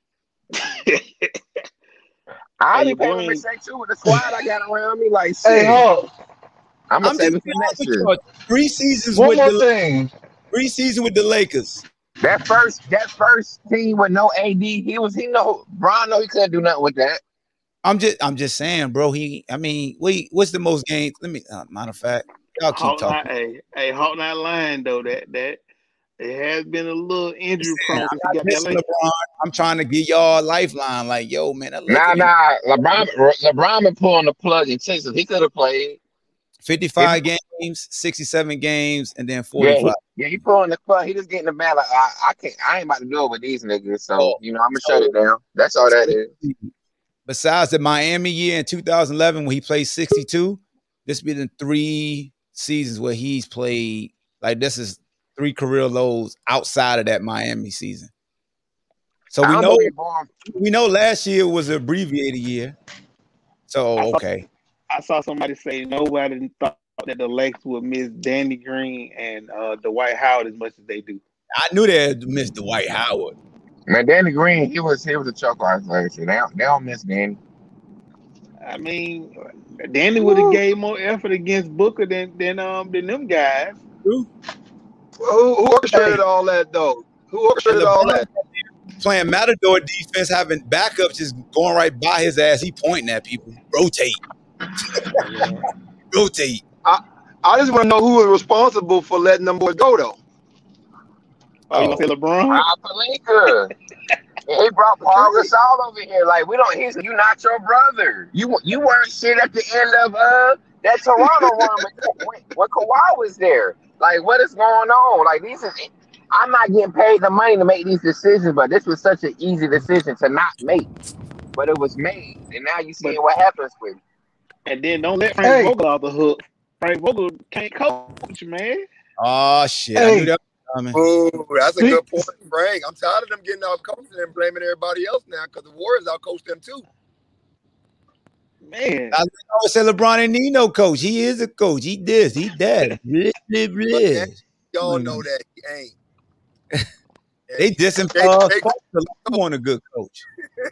I be paper mache too with the squad I got around me. Like, hey, I'm gonna save it for next year. 3 seasons One with more the thing. 3 seasons with the Lakers. That first team with no AD, Bron know he couldn't do nothing with that. I'm just saying, bro. What's the most games? Let me matter of fact, y'all keep talking. Hawk not lying though. That it has been a little injury prone. I'm trying to get y'all a lifeline. Like, yo, man. LeBron been pulling the plug in Texas. He could have played 55 games, 67 games, and then 45. Yeah, he pulling the plug. He just getting the man. Like, I ain't about to do it with these niggas. So I'm gonna shut it down. That's all that is. Besides the Miami year in 2011 when he played 62, this been 3 seasons where he's played, like, this is 3 career lows outside of that Miami season. So we know last year was an abbreviated year. So okay. I saw somebody say nobody thought that the Lakers would miss Danny Green and Dwight Howard as much as they do. I knew they'd miss Dwight Howard. Man, Danny Green, he was a chuckle last year. They don't miss Danny. I mean, Danny would have gave more effort against Booker than them guys. Who orchestrated all that though? Who orchestrated all that? Playing Matador defense, having backups just going right by his ass. He pointing at people. Rotate. Rotate. I just want to know who was responsible for letting them boys go though. You gonna say LeBron? Rob Pelinka. He brought Paul Gasol over here. Like, you not your brother. You weren't shit at the end of that Toronto run when Kawhi was there. Like, what is going on? Like, I'm not getting paid the money to make these decisions, but this was such an easy decision to not make. But it was made, and now you see what happens with it. And then don't let Frank Vogel off the hook. Frank Vogel can't coach, man. Oh shit! I knew that. Oh, that's a good point, Frank. I'm tired of them getting out coaching and blaming everybody else now because the Warriors out coached them too. Man, I always say LeBron ain't need no coach. He is a coach. He this. He that. Y'all know that he ain't. They dissing. Want a good coach.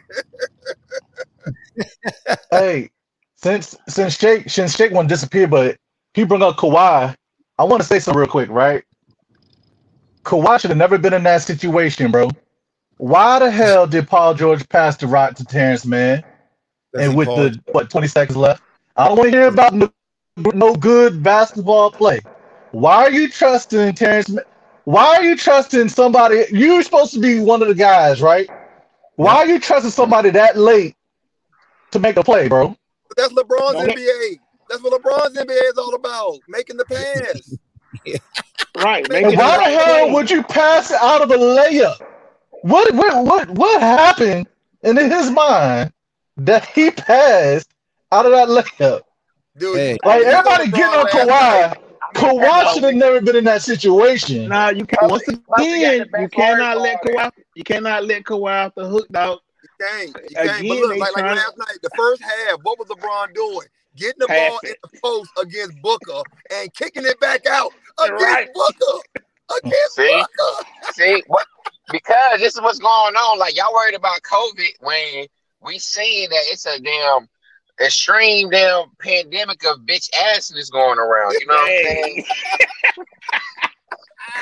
Hey, since Shake won't disappear, but he brought up Kawhi. I want to say something real quick, right? Kawhi should have never been in that situation, bro. Why the hell did Paul George pass the rock to Terrence Mann? And with 20 seconds left? I don't want to hear about no good basketball play. Why are you trusting Terrence Mann? Why are you trusting somebody? You're supposed to be one of the guys, right? Why are you trusting somebody that late to make a play, bro? But that's LeBron's NBA. That's what LeBron's NBA is all about. Making the pass. Right. And why the hell would you pass it out of a layup? What happened in his mind that he passed out of that layup? Dude, like everybody getting on Kawhi. Kawhi should have never been in that situation. Nah, you can't. Once again, you cannot let Kawhi. You cannot let Kawhi off the hook, dog. You can't. But look, like last night, the first half, what was LeBron doing? Getting the ball in the post against Booker and kicking it back out against Booker. See what? Because this is what's going on. Like, y'all worried about COVID when we seeing that it's a damn extreme pandemic of bitch assness going around. You know what I'm saying?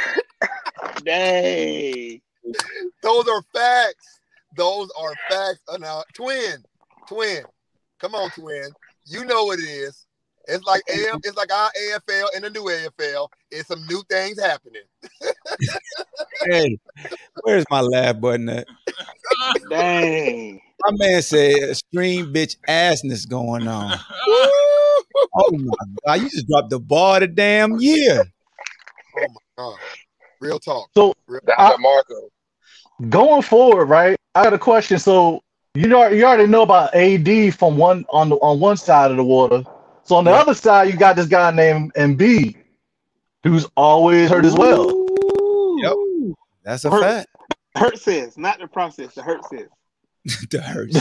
Dang. Those are facts. Those are facts. Now, twin. Come on, twin. You know what it is. It's like our AFL and the new AFL. It's some new things happening. Hey, where's my laugh button at? Dang. My man said extreme bitch assness going on. Oh my God, you just dropped the ball of the damn year. Oh my God. Real talk. So Marco. going forward, right? I got a question. So you already know about AD from on one side of the water. So on the other side, you got this guy named Embiid, who's always hurt as well. Yep, that's a fact. Hurt says, not the process. The hurt says. The hurt.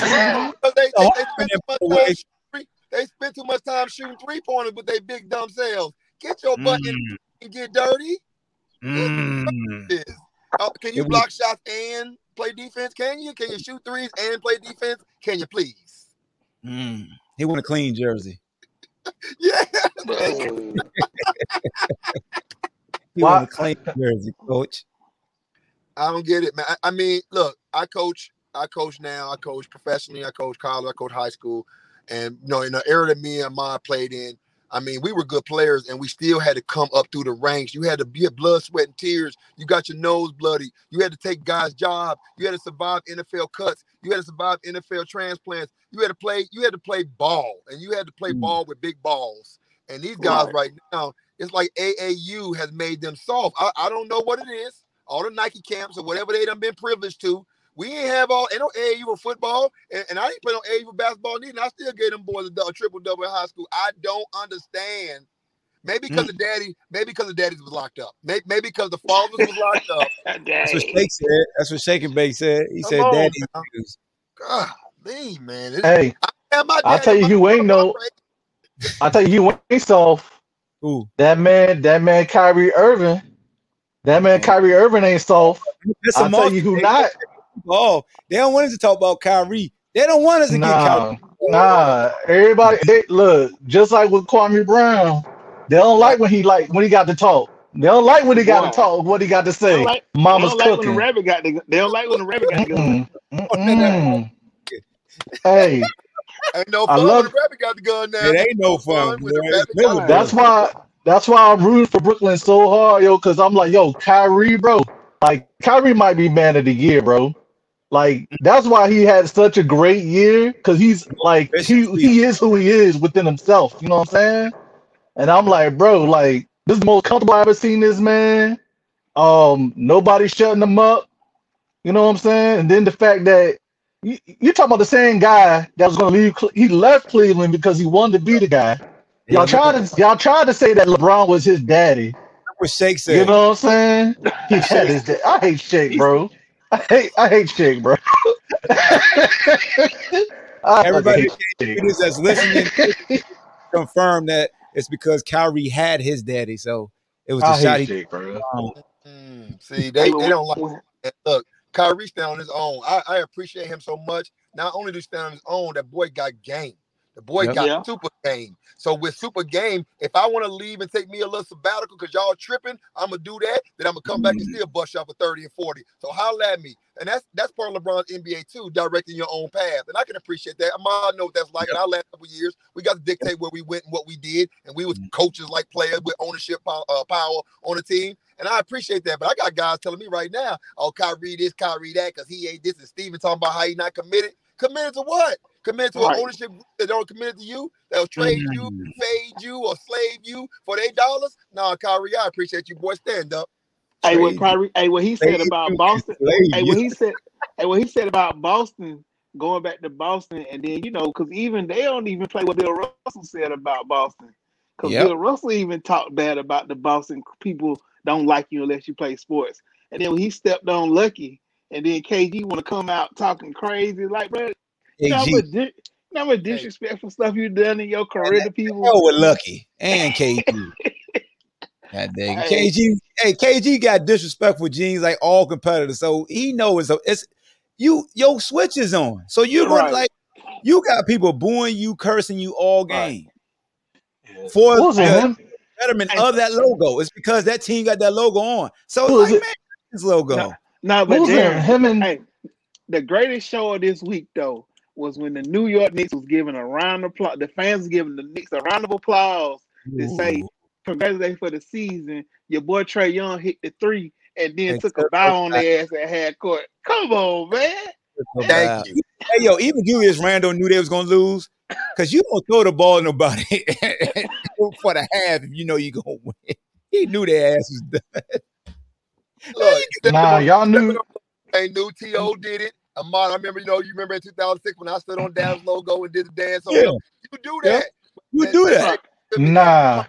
They spend too much time shooting 3-pointers with their big dumb selves. Get your butt in and get dirty. Can you block shots and play defense? Can you? Can you shoot threes and play defense? Can you please? He want a clean jersey. Yeah. He want a clean jersey, coach. I don't get it, man. I mean, look, I coach now. I coach professionally. I coach college. I coach high school. And, in the era that me and Ma played in, I mean, we were good players, and we still had to come up through the ranks. You had to be blood, sweat, and tears. You got your nose bloody. You had to take guys' jobs. You had to survive NFL cuts. You had to survive NFL transplants. You had to play ball, and you had to play ball with big balls. And these guys right now, it's like AAU has made them soft. I don't know what it is. All the Nike camps or whatever they done been privileged to. We ain't have no AAU for football, and I didn't play no AAU for basketball neither. I still gave them boys a triple-double in high school. I don't understand. Maybe because the daddies was locked up. Maybe because the fathers was locked up. That's what Shake said. That's what Shake and Bake said. He said daddy. God, man. Hey, I'll tell you who ain't no. I'll tell you who ain't soft. Who? That man Kyrie Irving. That man Kyrie Irving ain't soft. I'll tell you who not. Oh, they don't want us to talk about Kyrie. They don't want us to get Kyrie. Nah, everybody. Look, just like with Kwame Brown, they don't like when he got to talk. They don't like when he got to talk. What he got to say. Mama's cooking. They don't like when the rabbit got to go. Hey, ain't no fun when the rabbit got the gun now. It ain't no fun. That's why I'm rooting for Brooklyn so hard, yo. Because I'm like, yo, Kyrie, bro. Like Kyrie might be man of the year, bro. Like that's why he had such a great year, because he's like he is who he is within himself. You know what I'm saying? And I'm like, bro, like this is the most comfortable I've ever seen this man. Nobody shutting him up. You know what I'm saying? And then the fact that you're talking about the same guy that was going to leave. He left Cleveland because he wanted to be the guy. Y'all tried to say that LeBron was his daddy. That's what Shake said. You know what I'm saying? He had his daddy. I hate Shake, bro. I hate Shake, bro. Everybody that's listening confirm that it's because Kyrie had his daddy, so it was the shot he Shake, bro. See, they don't like that. Look, Kyrie stand on his own. I appreciate him so much. Not only do he stand on his own, that boy got game. The boy got super game. So with super game, if I want to leave and take me a little sabbatical because y'all tripping, I'm going to do that. Then I'm going to come back and still bust y'all for 30 and 40. So holla at me. And that's part of LeBron's NBA too, directing your own path. And I can appreciate that. I know what that's like. In our last couple of years, we got to dictate where we went and what we did. And we was coaches like players with ownership power on the team. And I appreciate that. But I got guys telling me right now, oh, Kyrie this, Kyrie that, because he ain't this. And Steven talking about how he not committed. Committed to what? Committed to an ownership group that don't committed to you, that'll trade you, fade you, or slave you for their dollars? Nah, Kyrie, I appreciate you, boy. Stand up. Hey, what Kyrie? Hey, what he said about Boston? Hey, what he said about Boston, going back to Boston, and then because even they don't even play what Bill Russell said about Boston, because Bill Russell even talked bad about the Boston people don't like you unless you play sports, and then when he stepped on Lucky. And then KG want to come out talking crazy, like, bro, you know what disrespectful stuff you done in your career to people. Oh, with Lucky and KG. God dang. KG got disrespectful genes like all competitors, so he knows it's your switch is on. So you're going like you got people booing you, cursing you all game for the betterment of that logo. It's because that team got that logo on. So like, man. his logo. No, but Who's there? Darren, Him and hey, the greatest show of this week though was when the New York Knicks was giving a round of applause. The fans was giving the Knicks a round of applause to say congratulations for the season. Your boy Trae Young hit the 3 and then took a bow on their ass at half court. Come on, man. Thank you. Hey, yo, even Julius Randle knew they was gonna lose because you don't throw the ball to nobody for the half if you know you're gonna win. He knew their ass was done. Look, nah, y'all knew. They knew T.O. did it. Ahmad, I remember, you remember in 2006 when I stood on Dav's logo and did the dance on him. You do that. You do that. Nah.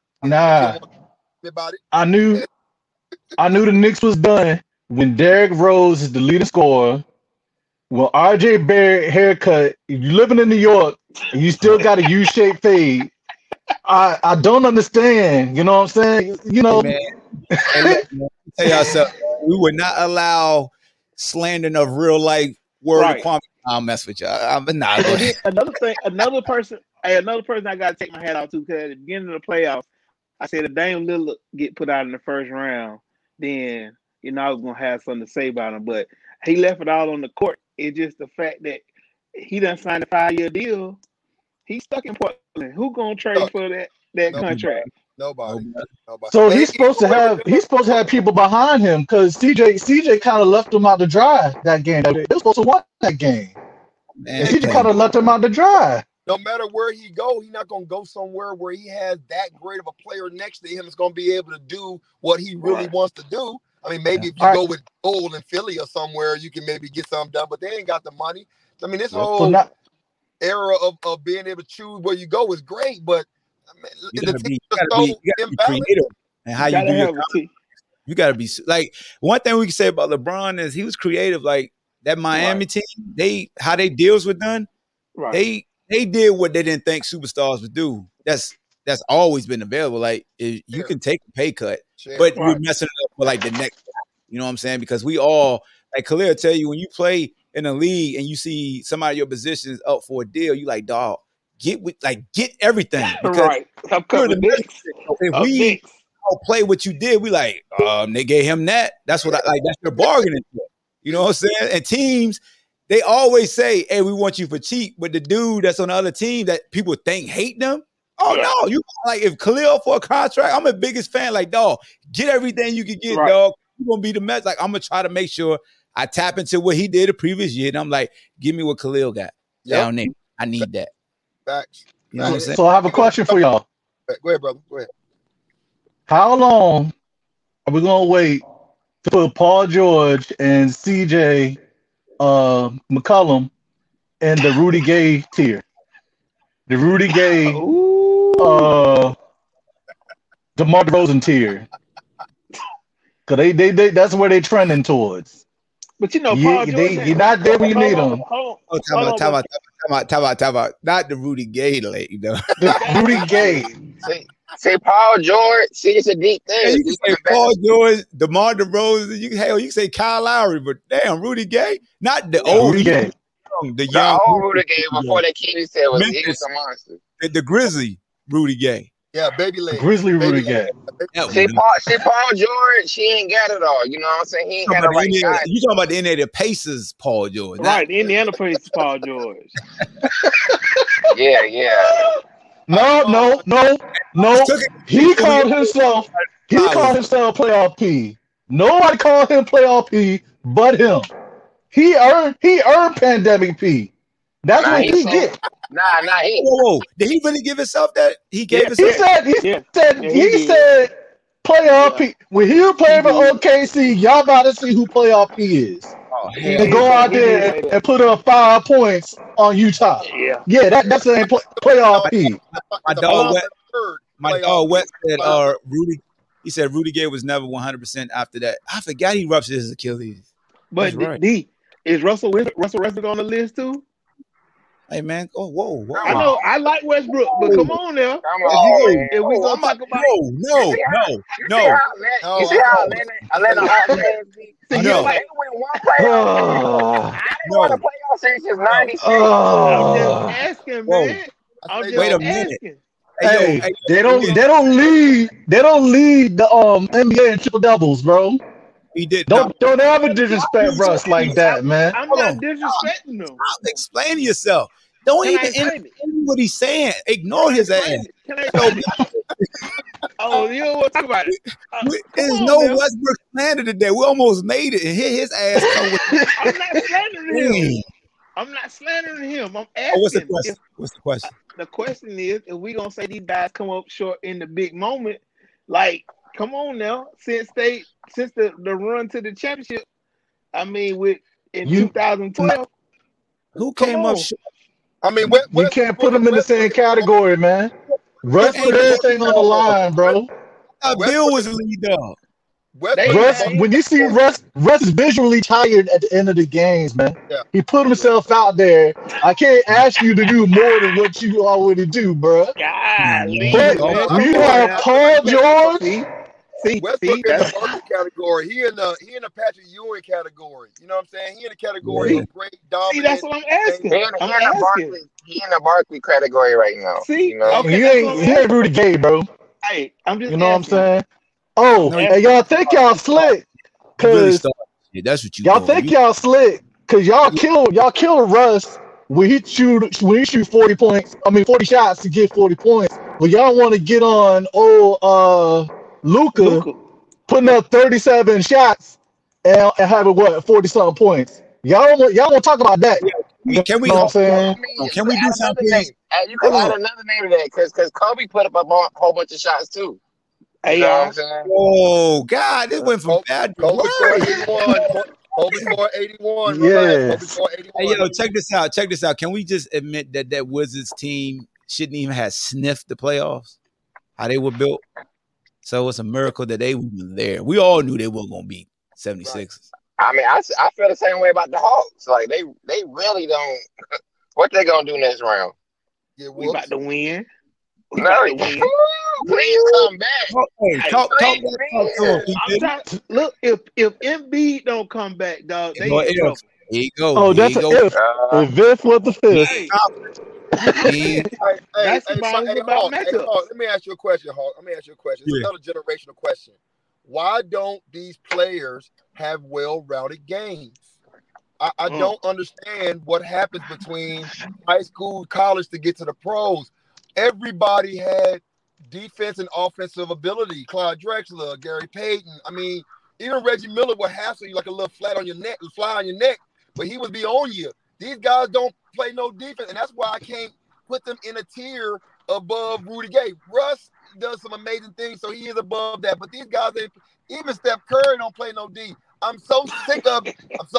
About it. I knew the Knicks was done when Derrick Rose is the leading scorer. When RJ Barrett haircut, if you're living in New York and you still got a U-shaped fade, I don't understand. You know what I'm saying? You know, man. Hey, look, tell y'all something. We would not allow slandering of real life word Right. Kwame. I'll mess with y'all. I'm not. And then another person I got to take my hat off to, because at the beginning of the playoffs, I said if Dame Lillard get put out in the first round, then I was gonna have something to say about him. But he left it all on the court. It's just the fact that he done signed a 5-year deal. He's stuck in Portland. Who gonna trade for that contract? Nobody. so he's supposed to have people behind him because CJ kind of left him out to dry that game. They were supposed to win that game. Man, And CJ kind of left him out to dry. No matter where he go, he's not gonna go somewhere where he has that great of a player next to him that's gonna be able to do what he really wants to do. I mean, maybe if you go with Gold in Philly or somewhere, you can maybe get something done, but they ain't got the money. I mean, this whole era of being able to choose where you go is great, but I mean, you the gotta team be is so imbalanced. creative and how you Gotta do your have a team. You gotta be like, one thing we can say about LeBron is he was creative. Like that Miami team, how they deals were done. Right. They did what they didn't think superstars would do. That's always been available. Like you can take a pay cut, but you're messing it up for like the next guy. You know what I'm saying? Because we all, like Khalil tell you, when you play in a league and you see somebody in your position is up for a deal, you like, dog, get everything. Because Right. if we don't play what you did, we like, they gave him that. That's what that's your bargaining for. You know what I'm saying? And teams, they always say, hey, we want you for cheap. But the dude that's on the other team that people think hate them, no, you like if Khalil for a contract, I'm the biggest fan. Like, dog, get everything you can get, dog. You're gonna be the Mets. Like, I'm gonna try to make sure I tap into what he did the previous year. And I'm like, give me what Khalil got down there. I need that. Facts. You know what I'm saying? So I have a question for y'all. Go ahead, brother. Go ahead. How long are we gonna wait to put Paul George and CJ McCollum in the Rudy Gay tier? The Rudy Gay DeMar DeRozan tier. Cause they that's where they trending towards. But Paul George, you're not there when you need them. Time out. Not the Rudy Gay lady, though. The Rudy Gay. Say Paul George. See, it's a deep thing. Yeah, you can say Paul George, DeMar DeRozan. You can say Kyle Lowry, but damn, Rudy Gay, not the old Rudy Gay. The old Rudy Gay before that kid said he was a monster. The Grizzly Rudy Gay. Yeah, baby leg. Grizzly Rudy Gay. See, Paul George, she ain't got it all. You know what I'm saying? He ain't got the right guy. You talking about the Indiana Pacers, Paul George? Right, the Indiana Pacers, Paul George. Yeah. No. He called himself playoff P. Nobody called him playoff P but him. He earned pandemic P. That's what he get. Whoa. Did he really give himself that? He gave himself. He said playoff P. When he was playing for OKC, y'all gotta see who playoff P is. And go out there and put up 5 points on Utah. Yeah, that's an playoff P. My dog Wet said Rudy. He said Rudy Gay was never 100% after that. I forgot he ruptured his Achilles. But is Russell Westbrook on the list too? Hey man, whoa! I know I like Westbrook, but come on now. If we gonna talk about no. You see how Atlanta Hawks be? They went one playoff. I didn't want a playoff series since '96. I'm just asking, man. Wait a minute. Hey, they don't lead the NBA in triple doubles, bro. He did. Don't ever disrespect Russ like that, man. I'm Hold not on. disrespecting him. Stop explaining yourself. Don't Can I even explain it? entertain what he's saying. Ignore his ass. Can I explain it? Oh, you don't want to talk about it. There's on no now. Westbrook slander today. We almost made it, and here his ass come with. I'm not slandering him. Dang. I'm not slandering him. I'm asking. Oh, what's the question? What's the question? The question is, if we gonna say these guys come up short in the big moment, like, come on now, since the run to the championship, I mean, in 2012, who came up short? I mean, you can't put them in the same category, man. Russ put everything on the line, bro. Bill was the lead dog. Russ, when you see Russ is visually tired at the end of the games, man. Yeah. He put himself out there. I can't ask you to do more than what you already do, bro. Golly, But when you have Paul George, Westbrook in the Barkley category. He in the Patrick Ewing category. You know what I'm saying? He in the category of great dominant. See, that's what I'm asking. He in the Barkley category right now. See, you know? he ain't Rudy Gay, bro. Hey, I'm just You know what I'm asking. saying? Oh, and y'all think y'all slick because that's what you. y'all think y'all slick because y'all killed Russ when he shoot 40 points. I mean 40 shots to get 40 points. But y'all want to get on Luka putting up 37 shots and having 40 something points. Y'all want to talk about that? Can we? You know what I'm saying? Can we do something? You can add another name to that because Kobe put up a whole bunch of shots too. You know what I'm saying? Oh God, this went from bad to Kobe worse. Kobe scored 81. Yes. Kobe scored 81. Hey, yo, check this out. Check this out. Can we just admit that Wizards team shouldn't even have sniffed the playoffs? How they were built. So it's a miracle that they were even there. We all knew they weren't gonna beat 76ers. I mean, I feel the same way about the Hawks. Like they really don't. What they gonna do next round? We about to win. No, please come back. Talk Look, if Embiid don't come back, dog, they in trouble. Here you go. Oh, that's an if. If was the fifth. Hey, Basketball is about matchups. Hawk, let me ask you a question, Hawk. It's another generational question. Why don't these players have well-rounded games? I don't understand what happens between high school, college to get to the pros. Everybody had defense and offensive ability. Clyde Drexler, Gary Payton. I mean, even Reggie Miller would hassle you like a little fly on your neck, but he would be on you. These guys don't play no defense, and that's why I can't put them in a tier above Rudy Gay. Russ does some amazing things, so he is above that. But these guys, even Steph Curry don't play no D. I'm so sick of it. It's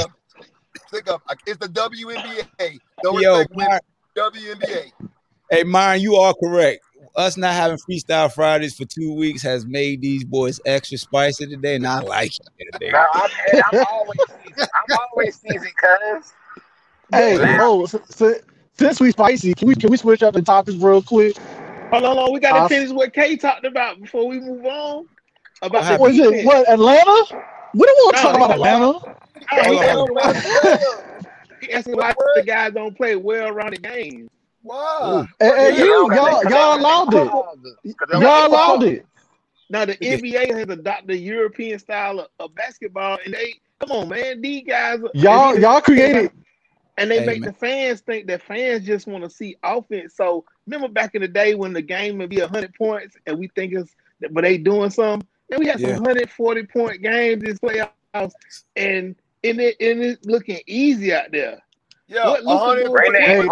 the WNBA. WNBA. Hey, Myron, you are correct. Us not having Freestyle Fridays for 2 weeks has made these boys extra spicy today, and I like it today. No, I'm always seasoned, cuz. Hey, since we spicy, can we switch up the topics real quick? Hold on, we got to finish what Kay talked about before we move on. About Atlanta? We don't want to talk about Atlanta. He asked why the guys don't play well-rounded games. Wow. Y'all allowed it. Y'all allowed it. Now the NBA has adopted the European style of basketball, and come on, man, these guys. Y'all created. And they make the fans think that fans just want to see offense. So remember back in the day when the game would be 100 points, and we think but they doing something. And we had some 140-point games this playoffs, and it's looking easy out there. Yeah, bring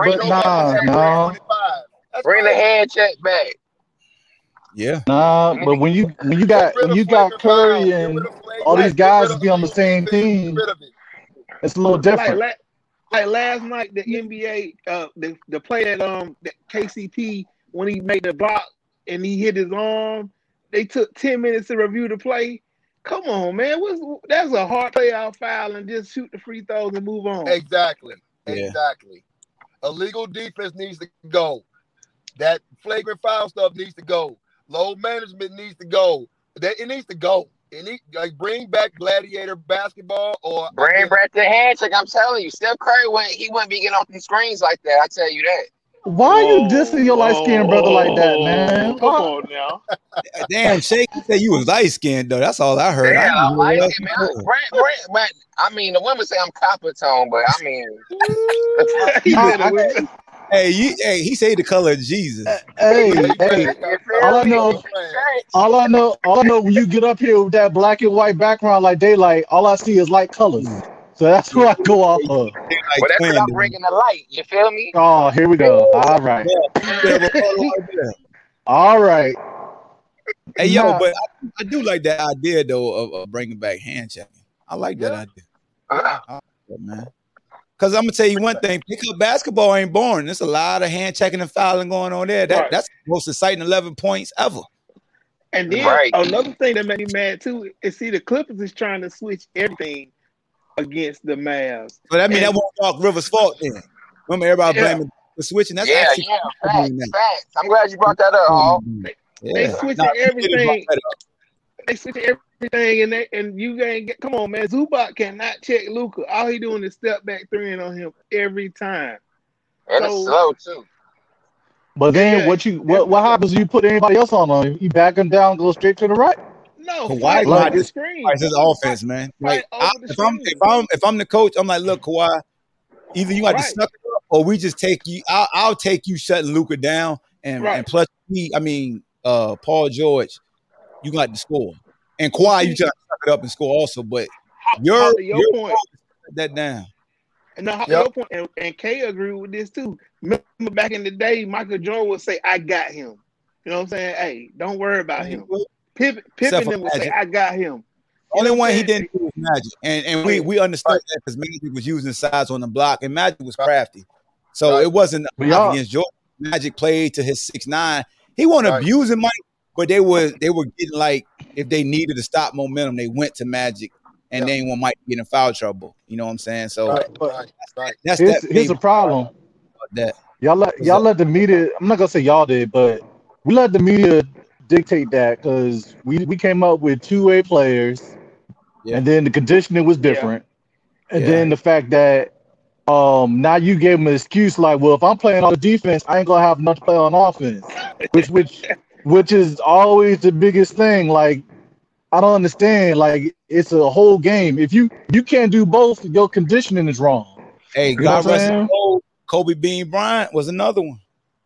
the hand check back. Yeah. But when you got Curry and all these guys to be on the same team, it's a little different. Like last night, the NBA, the play at the KCP when he made the block and he hit his arm, they took 10 minutes to review the play. Come on, man, that's a hard playoff foul and just shoot the free throws and move on. Exactly. Illegal defense needs to go. That flagrant foul stuff needs to go. Load management needs to go. It needs to go. Bring back gladiator basketball or bring back the handshake. I'm telling you, Steph Curry wouldn't be getting off the screens like that. I tell you that. Why are you dissing your light skinned brother like that, man? Come on now. Damn, Shake, you said you was light skinned though. That's all I heard. Damn, I I like it, man. Brent, I mean, the women say I'm copper tone, but I mean, Hey, he say the color of Jesus. Hey, all I know, when you get up here with that black and white background like daylight, all I see is light colors. So that's what I go off of. But that's what I'm bringing the light. You feel me? Oh, here we go. All right. All right. Hey, yo, but I do like that idea though of bringing back hand checking. I like that idea. I like that, man. Because I'm gonna tell you one thing: pickup basketball ain't boring. There's a lot of hand checking and fouling going on there. That's the most exciting 11 points ever. And then another thing that made me mad too is the Clippers is trying to switch everything against the Mavs. But I mean, that wasn't Doc Rivers' fault then. Remember, everybody blaming the switching. That's facts. I'm glad you brought that up, Hall. They switching everything. They switching everything, and you ain't get. Come on, man. Zubac cannot check Luka. All he doing is step back three on him every time. And it's slow too. But then what happens if you put anybody else on him? You back him down, go straight to the right. No, Kawhi like the screen. It's his offense, man. Like if I'm the coach, I'm like, look, Kawhi, either you got to suck it up, or we just take you. I'll take you shutting Luka down, and plus me. I mean, Paul George, you got to score, and Kawhi, you just suck it up and score also. But your point, that down. And your point, and Kay agreed with this too. Remember back in the day, Michael Jordan would say, "I got him." You know what I'm saying? Hey, don't worry about him. Pippen would say, "I got him." Only one he didn't do was Magic, and we understood that because Magic was using size on the block, and Magic was crafty, so it wasn't against Jordan. Magic played to his 6'9". He wasn't abusing Mike, but they were getting like if they needed to stop momentum, they went to Magic, and they didn't want Mike to get in foul trouble. You know what I'm saying? So here's the problem. That y'all let the media. I'm not gonna say y'all did, but we let the media dictate that because we came up with 2-way players, and then the conditioning was different, and then the fact that now you gave them an excuse like, well, if I'm playing on the defense, I ain't gonna have enough to play on offense, which is always the biggest thing. Like, I don't understand. Like, it's a whole game. If you can't do both, your conditioning is wrong. Hey, God rest his soul. Kobe Bean Bryant was another one.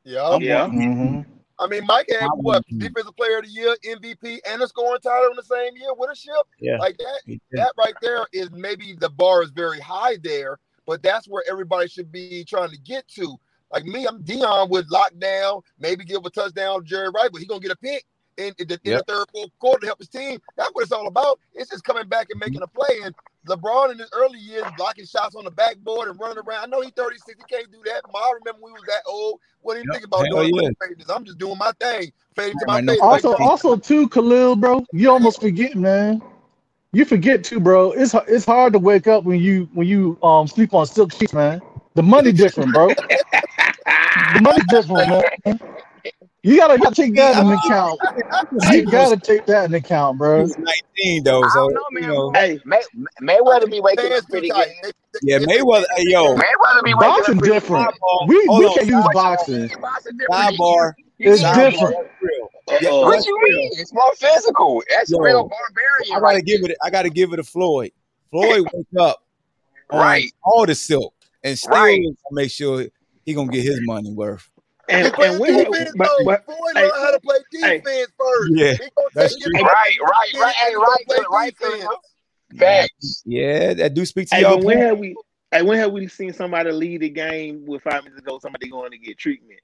I mean, Mike had Defensive Player of the Year, MVP, and a scoring title in the same year with a ship. Like that. That right there is maybe the bar is very high there, but that's where everybody should be trying to get to. Like me, I'm Dion would lock down, maybe give a touchdown to Jerry Rice, but he's gonna get a pick in the third, fourth quarter to help his team. That's what it's all about. It's just coming back and making a play. And LeBron in his early years blocking shots on the backboard and running around. I know he's 36, he can't do that. But I remember we was that old. What do you think about doing faders? I'm just doing my thing. Fading to my face. Also too, Khalil, bro, you almost forget, man. You forget too, bro. It's hard to wake up when you sleep on silk sheets, man. The money different, bro. The money different, man. You gotta take that into account. You gotta take that into account, bro. He's 19 though, so you know. Hey, Mayweather be waking up pretty good. Yeah, Mayweather. Hey, yo, Mayweather be waking up boxing pretty different. We can't use boxing. Sidebar. It's different. What you mean? It's more physical. That's real barbarian. I gotta give it to Floyd. Floyd wake up on all the silk and still make sure he gonna get his money worth. And when Floyd learned how to play defense first. Yeah, that's true. Right. Facts. Yeah, that do speak to y'all. When have we seen somebody lead the game with 5 minutes ago? Somebody going to get treatment.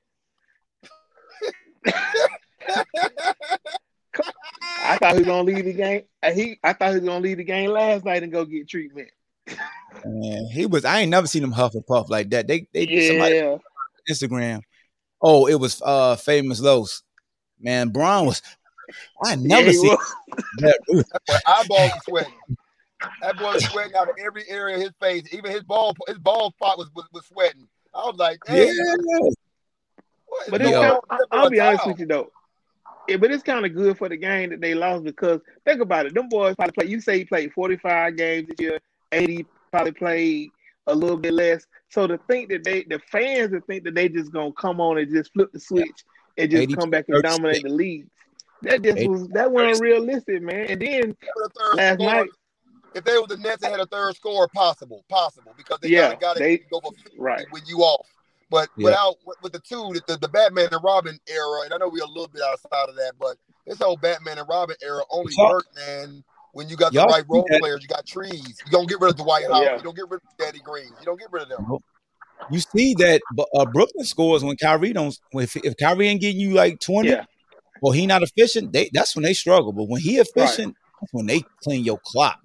I thought he was gonna lead the game. I thought he was gonna lead the game last night and go get treatment. Man, I ain't never seen him huff and puff like that. Somebody on Instagram. Oh, it was Famous Los. Man, Braun was. I never seen that. That eyeballs were sweating. That boy was sweating out of every area of his face. Even his ball spot was sweating. I was like, hey. Yeah. But I'll be honest with you though. But it's kind of good for the game that they lost because think about it. Them boys probably play. You say he played 45 games this year. 80 probably played a little bit less. So to think that the fans to think that they just gonna come on and just flip the switch and just 82, come back and dominate the league, that wasn't realistic, man. And then With a third last score, night, if they were the Nets that had a third score, possible, because they yeah, got they to go for 50 right. with you off. But Yeah. with the two, the Batman and Robin era, and I know we're a little bit outside of that, but this whole Batman and Robin era only Y'all- worked, man, when you got the Y'all right see role that? players. You got trees. You don't get rid of Dwight Howard. Yeah. You don't get rid of Daddy Green. You don't get rid of them. Nope. You see that Brooklyn scores when Kyrie don't. If Kyrie ain't getting you like 20, Yeah, or he not efficient, that's when they struggle. But when he efficient, that's when they clean your clock.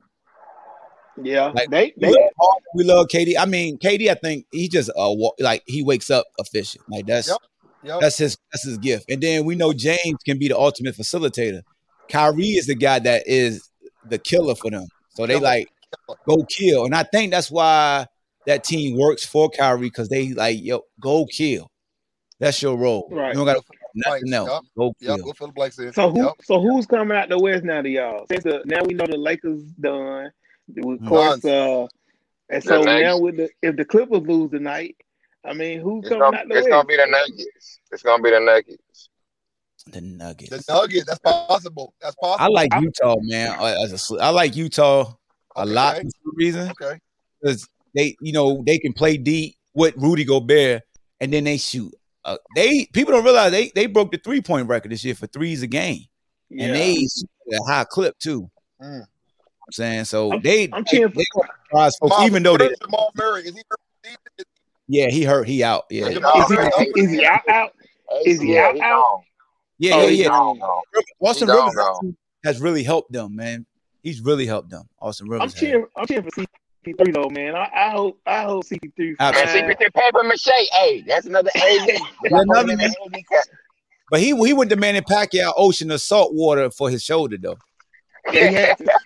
yeah. Like They we love KD. I mean, KD, I think he just like he wakes up efficient. Like Yep. that's his gift. And then we know James can be the ultimate facilitator. Kyrie is the guy that is the killer for them. So they like go kill. And I think that's why that team works for Kyrie, because they like, yo, go kill. That's your role. right. You don't got to Blanks. nothing else. Yep. Go Yep. kill. Go fill the blanks in. So Yep. who's coming out the West now to y'all? Since now we know the Lakers done, of Done. course. And so The now Nuggets. if the Clippers lose tonight, I mean, who's It's coming gonna out the it's gonna West? be the Nuggets. It's gonna be the Nuggets. The Nuggets. The Nuggets. That's possible. That's possible. I like Utah, man. I like Utah a lot Okay. for some reason, Okay. because they can play deep with Rudy Gobert, and then they shoot. People don't realize they broke the 3-point record this year for threes a game, Yeah, and they shoot at a high clip too. Mm. I'm saying so I'm they cheering they surprise folks, Jamal, even though they where's Jamal Murray? Is he hurt? he hurt, he out, Yeah, yeah, Jamal is he Murray out for the is he season. out? Is he Yeah, out? he gone. yeah, Oh, yeah, he's yeah. gone. Austin He Rivers gone. has really helped them, man. He's really helped them. Austin I'm Rivers has. cheering for CP3 though, man. I hope CP3 And Absolutely. CP3 paper mache. Hey, that's another AD. We Yeah, got to put him another in man. the AD cat. But he went to Manny Pacquiao Ocean of salt water for his shoulder though. Yeah, he had to.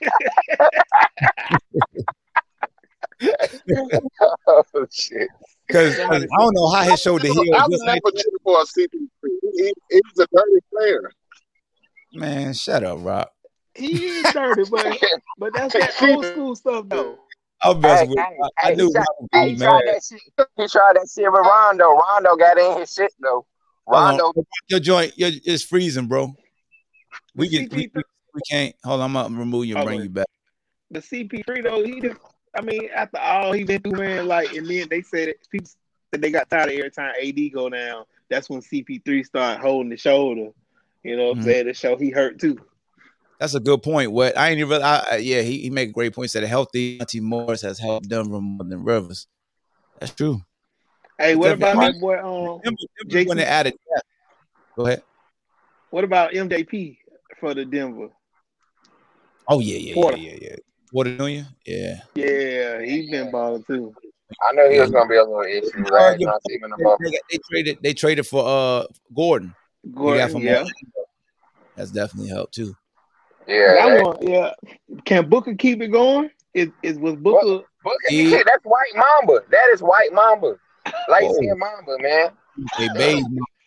Oh shit. Because I don't know how his shoulder healed. I was Just like, never cheering for a CP3. He's a dirty player. man, shut up, Rob. He is dirty, but that's that old school stuff though. I'm messing with. I He knew tried, Rob would he be tried mad. that shit. He tried that shit with Rondo. Rondo got in his shit though. Hold Rondo. on. Your joint is freezing, bro. We The can we, CP3 we can't. Hold on, I'm gonna remove you and bring you back. the CP3 though, he just I mean, after all he been through, man, like, and then they said that people said they got tired of every time AD go down. That's when CP3 started holding the shoulder. You know what I'm saying? To show he hurt too. That's a good point. What I ain't even. Yeah, he make a great point. Said a healthy Monty Morris has helped Denver more than Rivers. That's true. Hey, what about Definitely. that boy Denver Jason? when they added that. Go ahead. What about MJP for the Denver? Oh yeah. Porter. Porter Jr. Yeah. Yeah, he's been balling too. I know he was gonna be a little issue. Right? Not even above. They traded for Gordon. They got Gordon, from yeah. Orlando. That's definitely helped too. Yeah. Can Booker keep it going? Was Booker? Booker, that's White Mamba. That is White Mamba. Light skinned Mamba, man. Hey, Babe.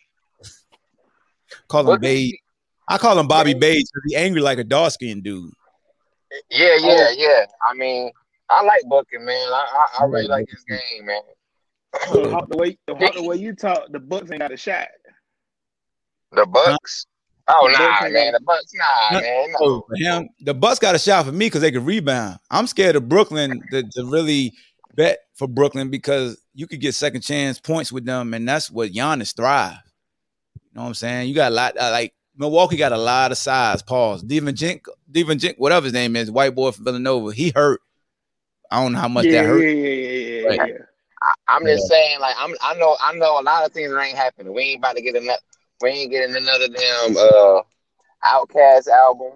Call him Babe. I call him Bobby Babe because he angry like a dark skinned dude. Yeah. I mean, I like Booker, man. I really like his game, man. So the way you talk, the Bucks ain't got a shot. The Bucks? Oh, The Bucks nah, ain't man. got- The Bucks, nah, man. No. For him, the Bucks got a shot for me because they can rebound. I'm scared of Brooklyn to really bet for Brooklyn because you could get second chance points with them, and that's what Giannis thrive. You know what I'm saying? You got a lot like Milwaukee got a lot of size. Pause. Devin Jink, whatever his name is, white boy from Villanova. He hurt. I don't know how much that hurt. Yeah. I'm just saying, like, I know a lot of things that ain't happening. We ain't about to get another. We ain't getting another damn Outkast album.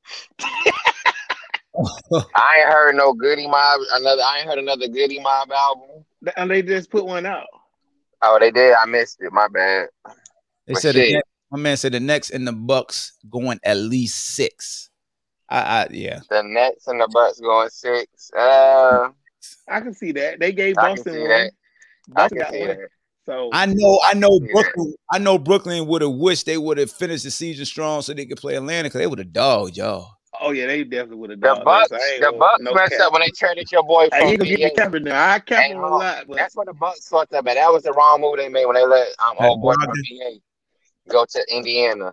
I ain't heard no Goody Mob. I ain't heard another Goody Mob album. And they just put one out. Oh, they did. I missed it. My bad. They But said shit. my man said the Knicks and the Bucks going at least 6. Yeah. The Nets and the Bucks going 6. I can see that. They gave I can Boston see one. that. I Boston can got see one. that. So I know Brooklyn. I know Brooklyn would have wished they would have finished the season strong so they could play Atlanta because they would have dogged y'all. Oh yeah, they definitely would have The done Bucks, that. So I ain't the gonna Bucks no messed cap. up when they traded your boy Hey, from you ain't gonna get me VA. capping now. I cap Hey, him a lot, but that's what the Bucks fucked up. And that was the wrong move they made when they let Pat old boy from Brogdon. VA go to Indiana,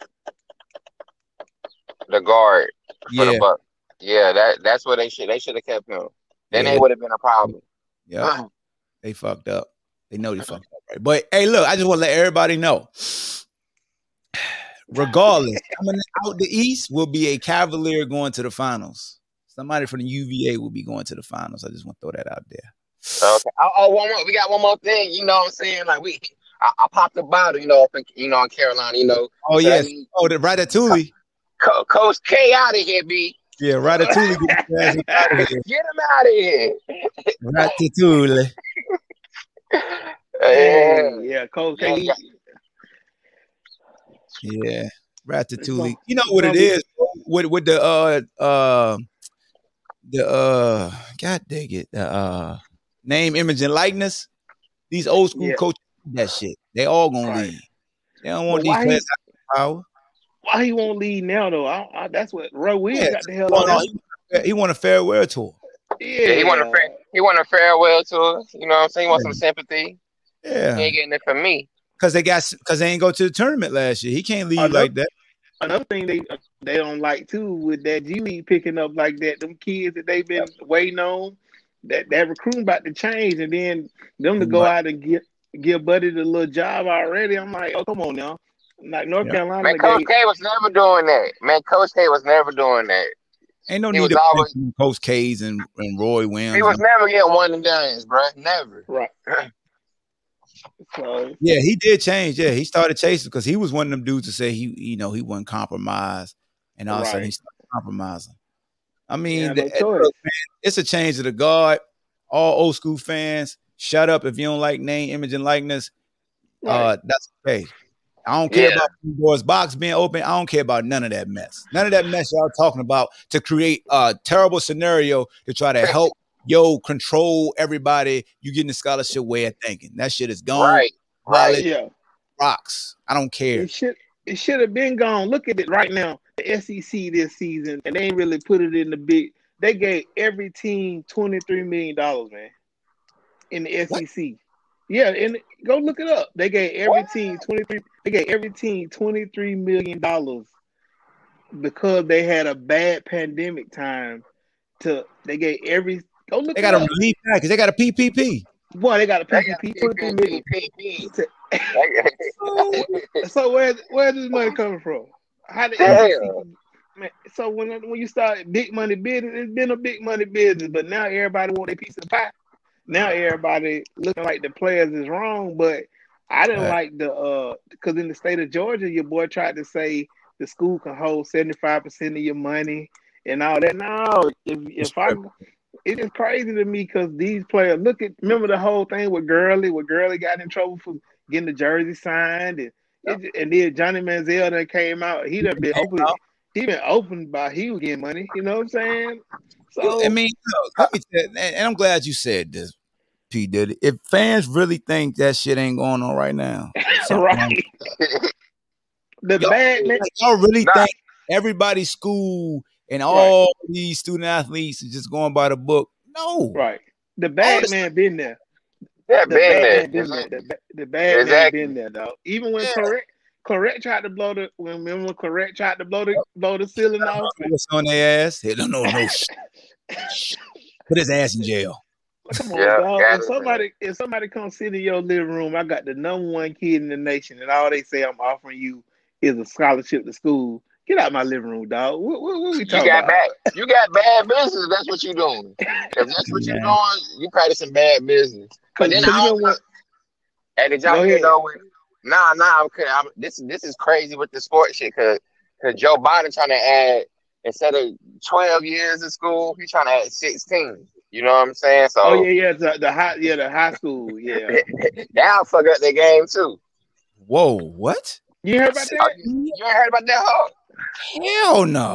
the guard for the Yeah. Bucks. Yeah, that's what they should have kept him. Then Yeah. they would have been a problem. Yeah. They fucked up. They know they fucked up, right? But hey, look, I just want to let everybody know. Regardless, coming out the East will be a Cavalier going to the finals. Somebody from the UVA will be going to the finals. I just want to throw that out there. Okay. Oh, one more. We got one more thing. You know what I'm saying? Like I popped the bottle. You know, up in Carolina. You know. Oh so yes. Oh, the Ratatouille. Coach K out of here, B. Yeah, Ratatouille. Get his ass out of here. Get him out of here. Ratatouille. yeah, Coach K. Yeah, Ratatouille. You know what it is with the God dang it, name, image, and likeness. These old school coaches do that shit. They all gonna leave. They don't want these players out of power. Why he won't leave now though? That's what Roy Williams got the hell out of. He want a farewell tour. Yeah, he want a farewell tour. You know what I'm saying? He want some sympathy. Yeah, he ain't getting it from me. Because they ain't go to the tournament last year. He can't leave like that. Another thing they don't like too with that G League picking up like that, them kids that they've been waiting on, that recruiting about to change, and then them to go out and give Buddy the little job already. I'm like, oh come on now, like North Carolina. Man, Coach K was never doing that. Man, Coach K was never doing that. Ain't no need to always Coach K's and Roy Williams. He was never getting one and dones, bro. Never. Right. So, yeah, he did change. Yeah, he started chasing because he was one of them dudes to say he wouldn't compromise, and all of a sudden he started compromising. I mean, look, man, it's a change of the guard. All old school fans, shut up if you don't like name, image, and likeness. That's okay. I don't care about Pandora's box being open. I don't care about none of that mess. None of that mess y'all talking about to create a terrible scenario to try to help control everybody. You getting the scholarship way of thinking. That shit is gone. Right. Yeah. Rocks. I don't care. It should have been gone. Look at it right now. The SEC this season, and they ain't really put it in the big. They gave every team $23 million, man, in the SEC. What? Yeah, and go look it up. They gave every team 23. They gave every team $23 million because they had a bad pandemic time. They gave every. Go look. They got a relief package. They got a PPP. Boy, they got a PPP. So where's this money coming from? How did man? So when you start big money business, it's been a big money business, but now everybody want a piece of the pie. Now everybody looking like the players is wrong, but I didn't like because in the state of Georgia, your boy tried to say the school can hold 75% of your money and all that. No, it is crazy to me because these players remember the whole thing with Gurley, where Gurley got in trouble for getting the jersey signed, and then Johnny Manziel that came out, he been open by he was getting money. You know what I'm saying? So I mean, let me tell you, and I'm glad you said this, P. Diddy. If fans really think that shit ain't going on right now, right? Y'all really think everybody's school and all these student athletes is just going by the book? No, right. The bad man been there. Yeah, been there. The bad man been there, though. Even when Correct tried to blow the ceiling off. What's on their ass? They don't know no shit. Put his ass in jail. Come on, dog. If somebody comes sit in your living room, I got the #1 kid in the nation, and all they say I'm offering you is a scholarship to school. Get out my living room, dog. What we talking about? You got bad business. That's what you're doing. If that's what you're doing, you practicing bad business. But then Hey, did y'all hear though? This is crazy with the sports shit because Joe Biden trying to add, instead of 12 years of school, he's trying to add 16. You know what I'm saying? So the high school, That'll fuck up their game too. Whoa, what? You heard about that? You ain't heard about that, huh? Hell no.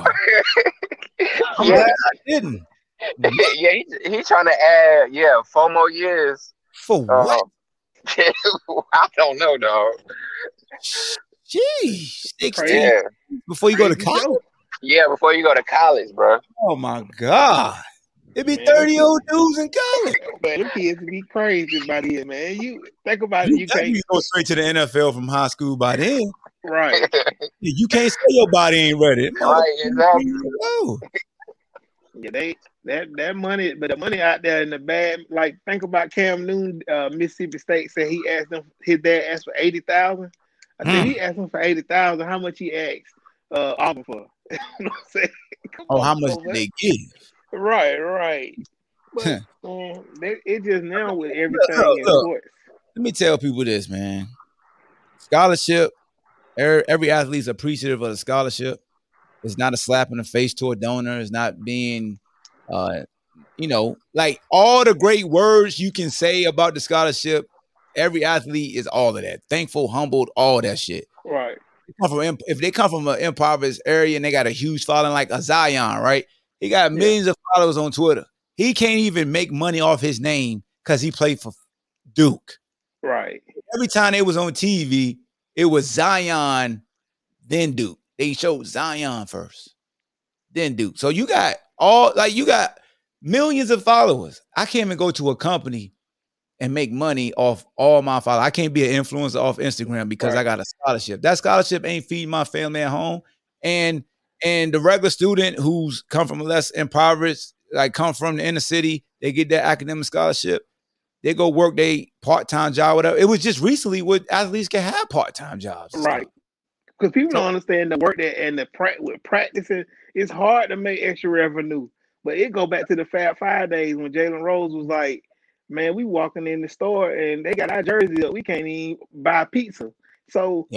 I didn't. Yeah, he's trying to add 4 more years. For what? I don't know, dog. Jeez, 16 before you go to college. Yeah, before you go to college, bro. Oh my God. It be Man, 30 old dudes in college. man, them kids be crazy about it, man. You think about it, You you can't. definitely go straight to the NFL from high school by then. Right. You can't say your body ain't ready. Right, exactly. Oh. Yeah, that money, but the money out there in the bad. Like think about Cam Newton, Mississippi State said he asked them. His dad asked for 80,000. I said he asked him for 80,000. How much he asked Auburn for? You know what I'm saying? Oh, how much did they give? Right. But it just now with everything in Look, sports. let me tell people this, man. Scholarship. Every athlete's appreciative of the scholarship. It's not a slap in the face to a donor. It's not being, like all the great words you can say about the scholarship. Every athlete is all of that. Thankful, humbled, all that shit. Right. If they come from an impoverished area and they got a huge following like a Zion, right? He got millions of followers on Twitter. He can't even make money off his name because he played for Duke. Right. Every time they was on TV, it was Zion, then Duke. They showed Zion first, then Duke. So you got millions of followers. I can't even go to a company and make money off all my followers. I can't be an influencer off Instagram because I got a scholarship. That scholarship ain't feeding my family at home. And the regular student who's come from less impoverished, like come from the inner city, they get that academic scholarship. They go work their part-time job, whatever. It was just recently where athletes can have part-time jobs. Right. Because people don't understand the work that and with practicing, it's hard to make extra revenue. But it go back to the Fab 5 days when Jalen Rose was like, man, we walking in the store and they got our jersey up. We can't even buy pizza. So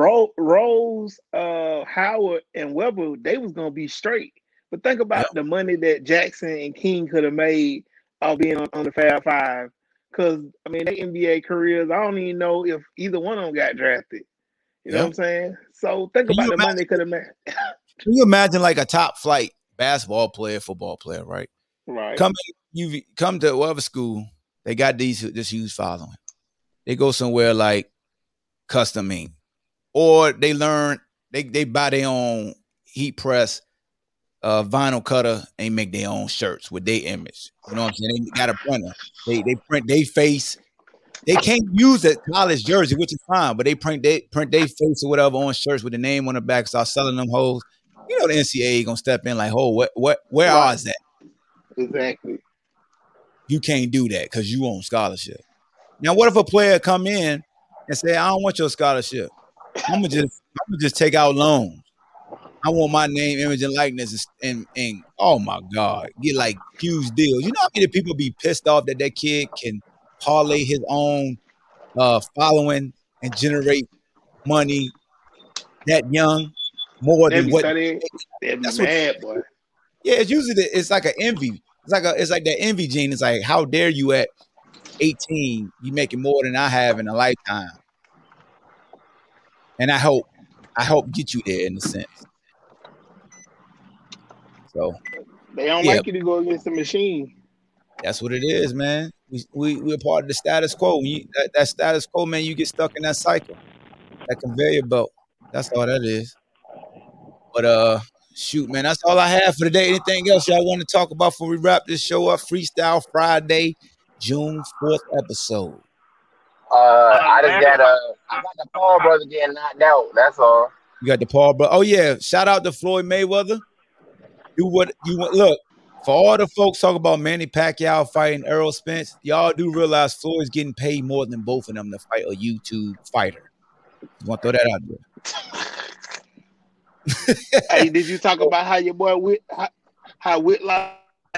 Rose, Howard, and Weber, they was going to be straight. But think about the money that Jackson and King could have made off being on the Fab 5. Because, I mean, their NBA careers, I don't even know if either one of them got drafted. You know what I'm saying? So think about the money they could have made. Can you imagine like a top flight basketball player, football player, right? Right. Come to whatever school, they got this huge following. They go somewhere like Custom Ink. Or they learn, they buy their own heat press vinyl cutter and make their own shirts with their image. You know what I'm saying? They got a printer. They print their face. They can't use a college jersey, which is fine, but they print their face or whatever on shirts with the name on the back, start selling them hoes. You know the NCAA gonna step in like, oh, where is that? Exactly. You can't do that because you own scholarship. Now, what if a player come in and say, I don't want your scholarship. I'm gonna just take out loans. I want my name, image, and likeness, and oh my God, get like huge deals. You know how many people be pissed off that kid can parlay his own following and generate money that young more than what? That's mad, boy. Yeah, it's like an envy. It's like that envy gene. It's like, how dare you at 18 you making more than I have in a lifetime? And I hope get you there in a sense. So they don't like you to go against the machine. That's what it is, man. We're part of the status quo. That status quo, man, you get stuck in that cycle, that conveyor belt. That's all that is. But shoot, man, that's all I have for today. Anything else y'all want to talk about before we wrap this show up? Freestyle Friday, June 4th episode. I got the Paul brother getting knocked out. That's all. You got the Paul brother. Oh yeah, shout out to Floyd Mayweather. Do what you want. Look, for all the folks talk about Manny Pacquiao fighting Errol Spence, y'all do realize Floyd's getting paid more than both of them to fight a YouTube fighter. You want to throw that out there? Hey, did you talk about how your boy Whitlock?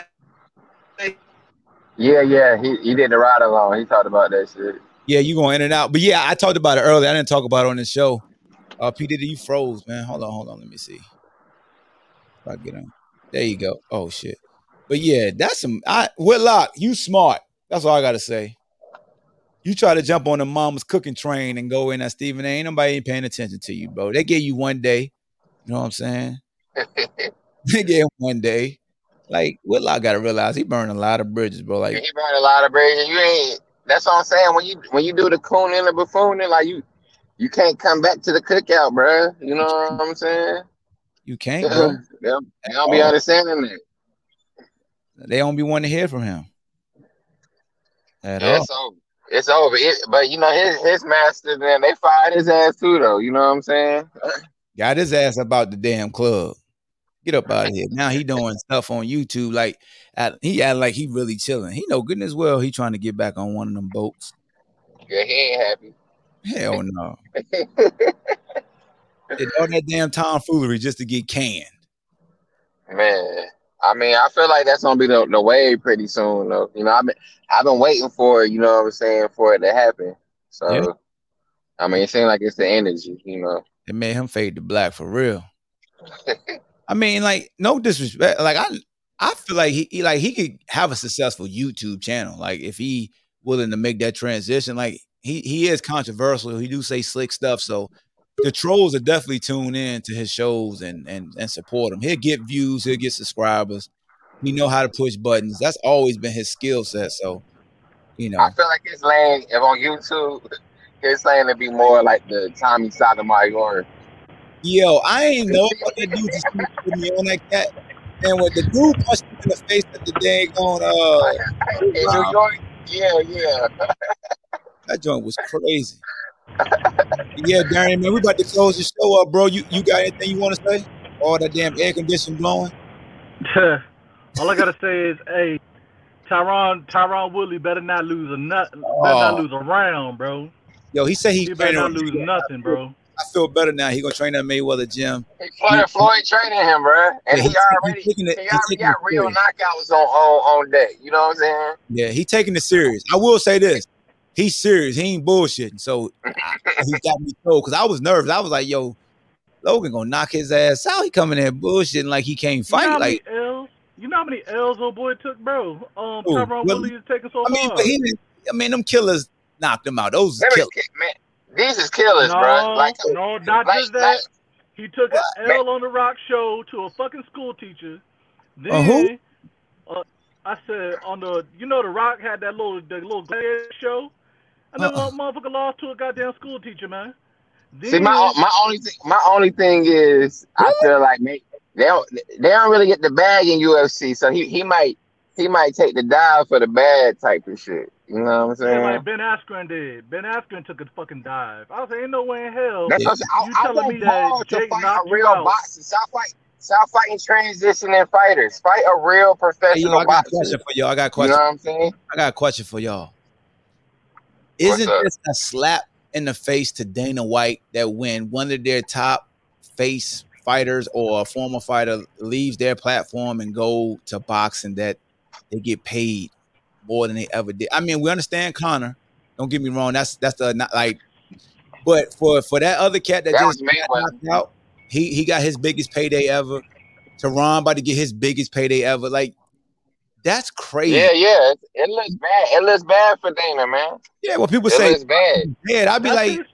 Yeah, he did the ride along. He talked about that shit. Yeah, you going in and out. But yeah, I talked about it earlier. I didn't talk about it on the show. P. Diddy, you froze, man. Hold on. Let me see. If I get him. There you go. Oh, shit. But yeah, that's Whitlock, you smart. That's all I got to say. You try to jump on the mama's cooking train and go in at Stephen A. Ain't nobody paying attention to you, bro. They gave you one day. You know what I'm saying? They gave him one day. Like, Whitlock got to realize he burned a lot of bridges, bro. Like, he burned a lot of bridges. You ain't. That's what I'm saying. When you do the coon and the buffoon, like you can't come back to the cookout, bro. You know what I'm saying? You can't, bro. They don't be understanding that. They don't be wanting to hear from him at Yeah, all. it's over. But you know, his master, then they fired his ass too, though. You know what I'm saying? Got his ass about the damn club. Get up out of here. Now he doing stuff on YouTube like he act like he really chilling. He know goodness well he trying to get back on one of them boats. Yeah, he ain't happy. Hell no. Did all that damn tomfoolery just to get canned. Man, I mean, I feel like that's gonna be the wave pretty soon, though. You know, I've been waiting for it. You know what I'm saying, for it to happen. So, Yeah. I mean, it seems like it's the energy. You know, It made him fade to black for real. I mean, like, no disrespect. Like, I feel like he could have a successful YouTube channel. Like, if he willing to make that transition, like he is controversial. He do say slick stuff. So the trolls are definitely tuned in to his shows and support him. He'll get views, he'll get subscribers. He know how to push buttons. That's always been his skill set. So, you know. I feel like his lane, if on YouTube, his lane would be more like the Tommy Sotomayor. Yo, I ain't know what that dude just put me on that cat. And when the dude punched him in the face at the daggone in New York, yeah. That joint was crazy. Yeah, Darian, man, we about to close the show up, bro. You got anything you want to say? All that damn air conditioning blowing? All I gotta say is, hey, Tyron Woodley better not lose a round, bro. Yo, he said he better not lose nothing, bro. I feel better now. He gonna train at Mayweather gym. Floyd training him, bro, and he already got real knockouts on deck. You know what I'm saying? Yeah, he taking it serious. I will say this: he's serious. He ain't bullshitting. So he got me told because I was nervous. I was like, "Yo, Logan gonna knock his ass out." He coming in bullshitting like he can't fight. You know how many L's old boy took, bro? Tyron Woodley is taking so long. But them killers knocked him out. Those killers. Man, these is killers, bro. No, not just that. He took an L on the Rock show to a fucking school teacher. Then, who? I said on the, the Rock had that little glare show, and that little motherfucker lost to a goddamn school teacher, man. Then, see, my only thing is, I feel like they don't really get the bag in UFC, so he might take the dive for the bad type of shit. You know what I'm saying? Yeah, like Ben Askren did. Ben Askren took a fucking dive. I was like, ain't no way in hell. That's what I want Paul to fight a real boxer. Stop fighting transitioning fighters. Fight a real professional boxer. I got a question for y'all. You know what I'm saying? I got a question for y'all. Isn't this a slap in the face to Dana White that when one of their top face fighters or a former fighter leaves their platform and go to boxing that they get paid more than they ever did? I mean, we understand Conor. Don't get me wrong. That's the not like, but for that other cat that just got knocked out, he got his biggest payday ever. Tyron about to get his biggest payday ever. Like, that's crazy. Yeah. It looks bad. It looks bad for Dana, man. Yeah, well, people say it's bad. Dead. I'd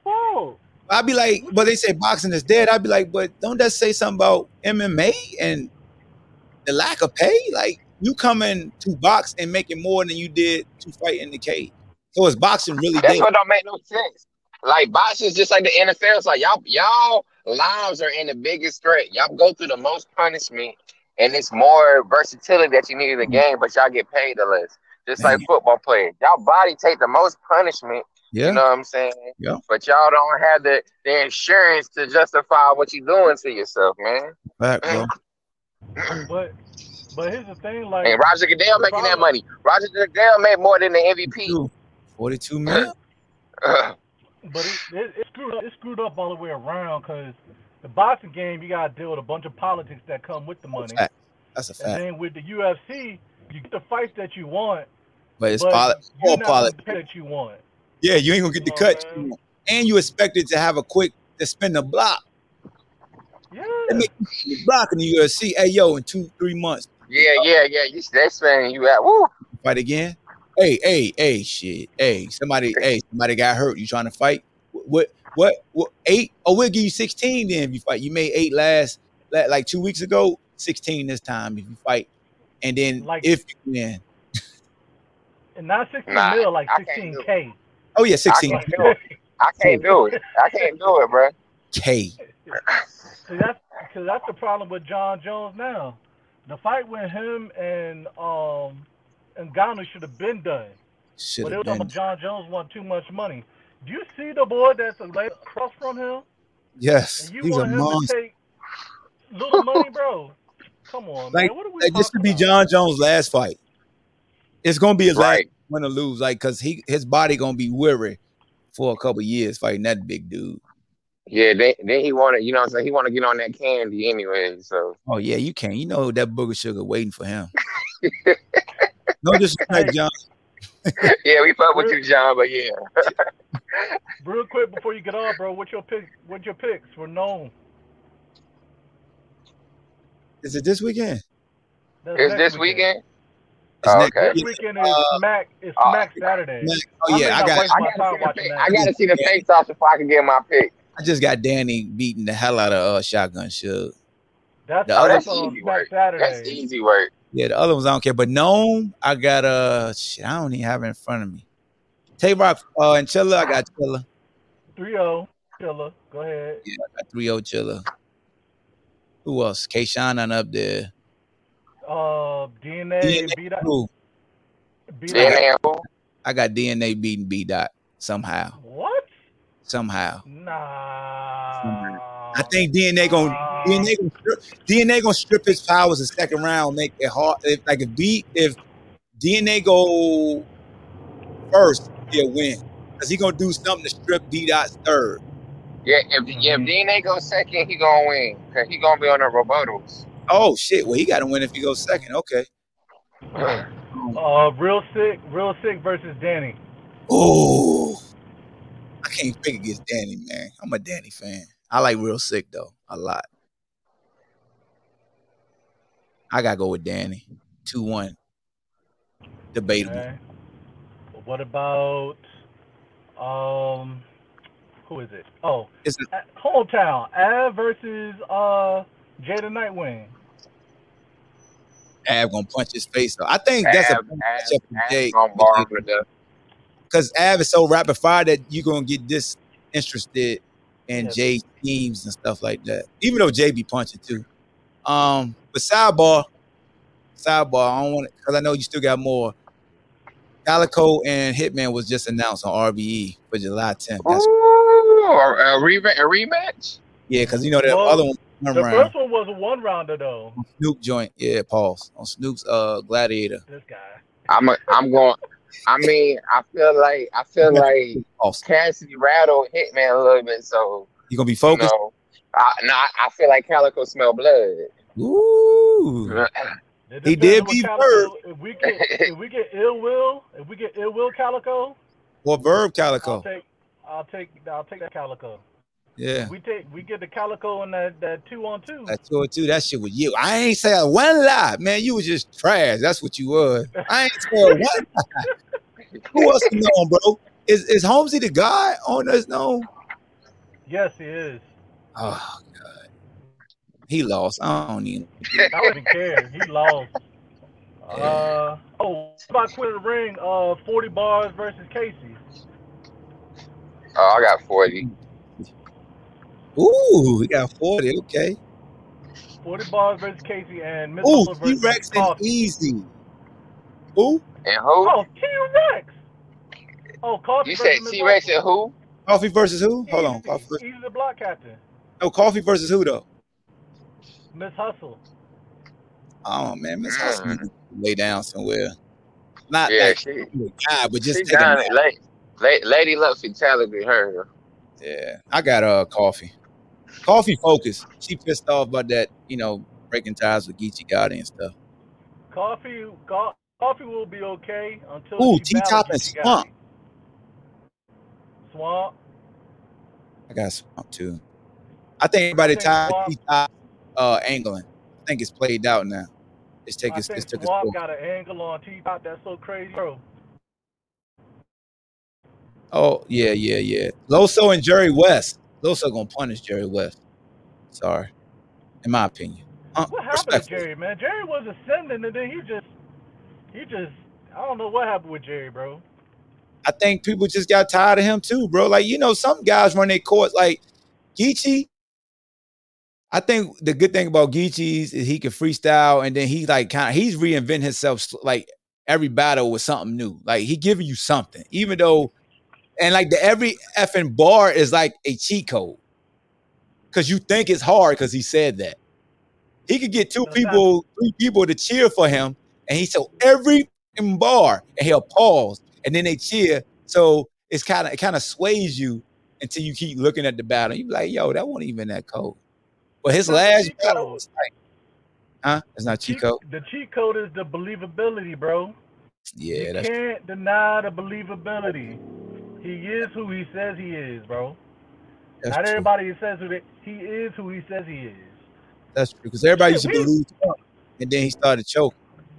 be like, but they say boxing is dead. I'd be like, but don't that say something about MMA and the lack of pay? Like, you coming to box and making more than you did to fight in the cage. So is boxing really dead? That's what don't make no sense. Like, boxing is just like the NFL. It's like y'all lives are in the biggest threat. Y'all go through the most punishment, and it's more versatility that you need in the game, but y'all get paid the less. Just like football players. Y'all body take the most punishment. Yeah. You know what I'm saying? Yeah. But y'all don't have the insurance to justify what you're doing to yourself, man. Right, bro. But here's the thing, like, and Roger Goodell making that money. Roger Goodell made more than the MVP. 42 million. But it's screwed up all the way around because the boxing game, you gotta deal with a bunch of politics that come with the money. That's a fact. And then with the UFC, you get the fights that you want, but it's you're politics. not the pay that you want. Yeah, you ain't gonna get the cut you want. And you expected to have to spin the block. Yeah. They make you block in the UFC. Hey, yo, in 2-3 months. Yeah. They spending you at woo. Fight again. Hey, shit. Hey, somebody got hurt. You trying to fight? What? 8? Oh, we'll give you 16 then if you fight. You made 8 like 2 weeks ago. 16 this time if you fight. And then if you win. And not 16 like 16K. Oh yeah, 16. I can't do it. I can't do it, bro. K. See, that's the problem with John Jones now. The fight with him and Ngannou should have been done. Should But they have were talking been. about John Jones want too much money. Do you see the boy that's a leg across from him? Yes, And you he's a want him to monster. take little money, bro? Come on, Like, man. What are we like this talking could be about? John Jones' last fight. It's gonna be his last Right. win or lose, like, cause his body gonna be weary for a couple years fighting that big dude. Yeah, then he wanted, you know what I'm saying? He want to get on that candy anyway. So Oh yeah, you can. You know that booger sugar waiting for him. No disrespect, Hey, John. yeah, we fuck with you, John, but yeah. real quick before you get off, bro, what's your picks for known? Is it this weekend? That's It's next this weekend. weekend? It's Oh, next okay. This weekend. weekend is Smack. It's Smack Saturday. Oh I may yeah, I not got. waste I my gotta time see the watching face. that. I gotta see the face off before I can get my pick. I just got Danny beating the hell out of Shotgun Suge. That's The Oh, other, that's on easy Smack work. That's Saturday. easy work. yeah, the other ones I don't care. But Gnome, I got shit. I don't even have it in front of me. Tay Rock and Chilla, I got Chilla. 3-0. Chilla. Go ahead. Yeah, I got 3-0 Chilla. Who else? K-Shine on up there. DNA DNA and B-Dot. who? DNA who? I got DNA beating B-Dot somehow. What? Somehow. Nah. I think DNA gonna strip his powers in second round, make it hard. If DNA go first, he'll win. Because he gonna do something to strip B-Dot's third. Yeah, if DNA goes second, he gonna win. Cause he gonna be on the rebuttals. Oh shit! Well, he got to win if he goes second. Okay. Real sick versus Danny. Oh, I can't pick against Danny, man. I'm a Danny fan. I like Real Sick though a lot. I gotta go with Danny. 2-1. Debatable. Okay. What about who is it? Oh, It's Hometown. Av versus Jada Nightwing. Av gonna punch his face though. I think that's a matchup for Jay. Gonna bar him to death. Because Av is so rapid fire that you're gonna get disinterested in Yes. Jay's schemes and stuff like that. Even though Jay be punching too. But sidebar, I don't want it because I know you still got more. Calico and Hitman was just announced on RBE for July 10th. That's Ooh, a rematch? yeah, because you know that Well, other one The round first one was a one rounder though. Snoop joint. Yeah, pause on Snoop's Gladiator. This guy. I'm going. I mean, I feel like Cassidy rattled Hitman a little bit, so You gonna be focused? I feel like Calico smell blood. Ooh. It He depends did on beat Calico. Verb. If we get ill will Calico, Or Verb Calico. I'll take that Calico. Yeah. We get the Calico in that 2-on-2. That 2-2, that shit was you. I ain't say one lie, man. You was just trash. That's what you was. I ain't said one lie. Who else you know, bro? Is Holmesy the guy on us? No. Yes, he is. Oh God. He lost. I don't even. I don't even care. He lost. What about Queen of the Ring? 40 bars versus Casey. Oh, I got 40. Ooh, we got 40. Okay. 40 bars versus Casey and Miss Ooh, Hustler versus T-Rex and Coffee. Easy. Who? And who? Oh, T-Rex. Oh, Coffee You versus said Miss T-Rex Hustler. and who? Coffee versus who? Hold on. Coffee versus, He's the block captain. no, Coffee versus who though? Miss Hustle. Oh man, Miss Hustle needs to lay down somewhere. Not Yeah, like she God, but just she take a done nap. it. Lady Luck fatality her. Yeah, I got Coffee. Coffee focus. She pissed off about that, breaking ties with Geechee Gotti and stuff. Coffee will be okay until Ooh, she battles T-Top and Geechee Swamp. Gotti. Swamp. I got Swamp too. I think by the time Swamp. T-Top angling, I think it's played out now. It's I took think its Swamp course. got an angle on T-Top that's so crazy, bro. Oh, yeah. Loso and Jerry West. Loso gonna punish Jerry West. Sorry. In my opinion. What happened to Respectfully. Jerry, man? Jerry was ascending and then he just I don't know what happened with Jerry, bro. I think people just got tired of him too, bro. Like, some guys run their course. Like Geechee, I think the good thing about Geechee is he can freestyle, and then he's reinventing himself like every battle with something new. Like he giving you something, even though, and like every effing bar is like a cheat code because you think it's hard because he said that. He could get 3 people to cheer for him, and he told every bar, and he'll pause, and then they cheer. So it kind of sways you until you keep looking at the battle. You be like, yo, that wasn't even that cold. But his last battle was like, it's not cheat code. The cheat code is the believability, bro. Yeah, you can't deny the believability. He is who he says he is, bro. That's Not true. everybody says he is who he says he is. That's true, because everybody used to believe him, and then he started choking.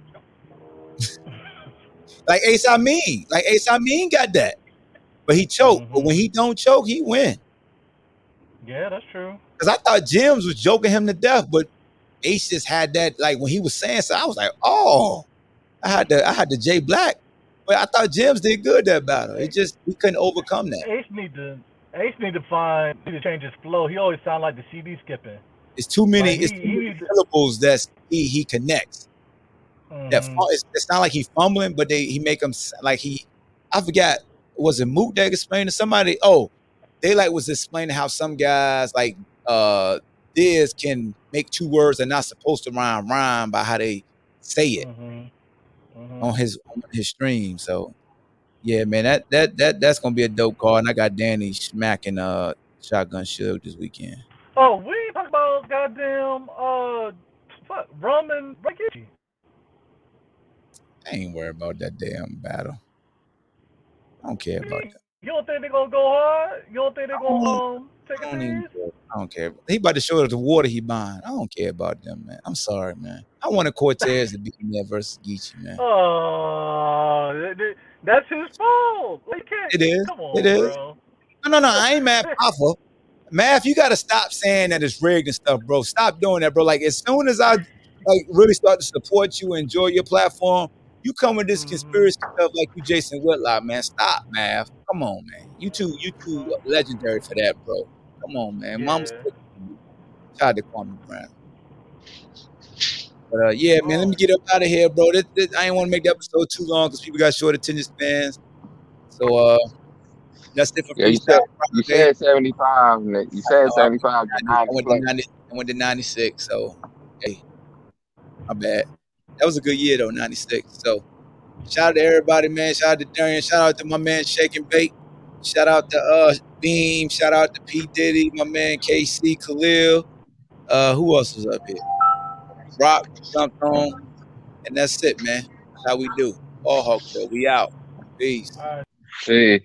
Like Ace Amin. Like Ace Amin got that. But he choked. But when he don't choke, he win. Yeah, that's true. Because I thought Jims was joking him to death, but Ace just had that, like when he was saying so, I was like, oh, I had the Jay Black. But I thought Jims did good that battle. It just, he couldn't overcome that. Ace need to change his flow. He always sound like the CD skipping. It's too many, syllables that he connects. It's not like he fumbling, but he make him like I forgot, was it Mook that explained to somebody? Oh, they like was explaining how some guys like Diz can make 2 words that not supposed to rhyme by how they say it on his stream. So yeah, man, that's gonna be a dope card. And I got Danny smacking Shotgun Suge this weekend. Oh, we ain't talking about goddamn Rum and Rikichi. I ain't worried about that damn battle. I don't care about that. You don't think they're gonna go hard? You don't think they're gonna take a serious? I don't care. He about to show us the water he buying. I don't care about them, man. I'm sorry, man. I wanted Cortez to be in there versus Geechee, man. Oh, that's his fault. Like, It is. Come on, It is. bro. No. I ain't mad at Alpha. Math, you gotta stop saying that it's rigged and stuff, bro. Stop doing that, bro. Like as soon as I really start to support you and enjoy your platform, you come with this conspiracy stuff like you Jason Whitlock, man. Stop, Math. Come on, man. You too legendary for that, bro. Come on, man. Mama's tried to call me Brown. But yeah, man, let me get up out of here, bro. I ain't want to make the episode too long because people got short attention spans. So that's it for freestyle. You said 75, Nick. You said 75. I went to 96. So hey, my bad. That was a good year though, 96. So shout out to everybody, man. Shout out to Darian. Shout out to my man Shake and Bake. Shout out to Beam. Shout out to P. Diddy, my man KC Khalil. Who else was up here? Rock jumped on. And that's it, man. That's how we do. Ball Hawk Show. We out. Peace. Peace.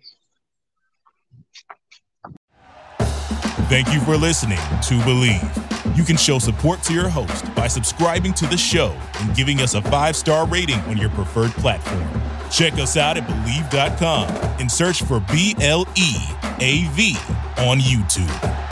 Thank you for listening to Believe. You can show support to your host by subscribing to the show and giving us a 5-star rating on your preferred platform. Check us out at Believe.com and search for BLEAV on YouTube.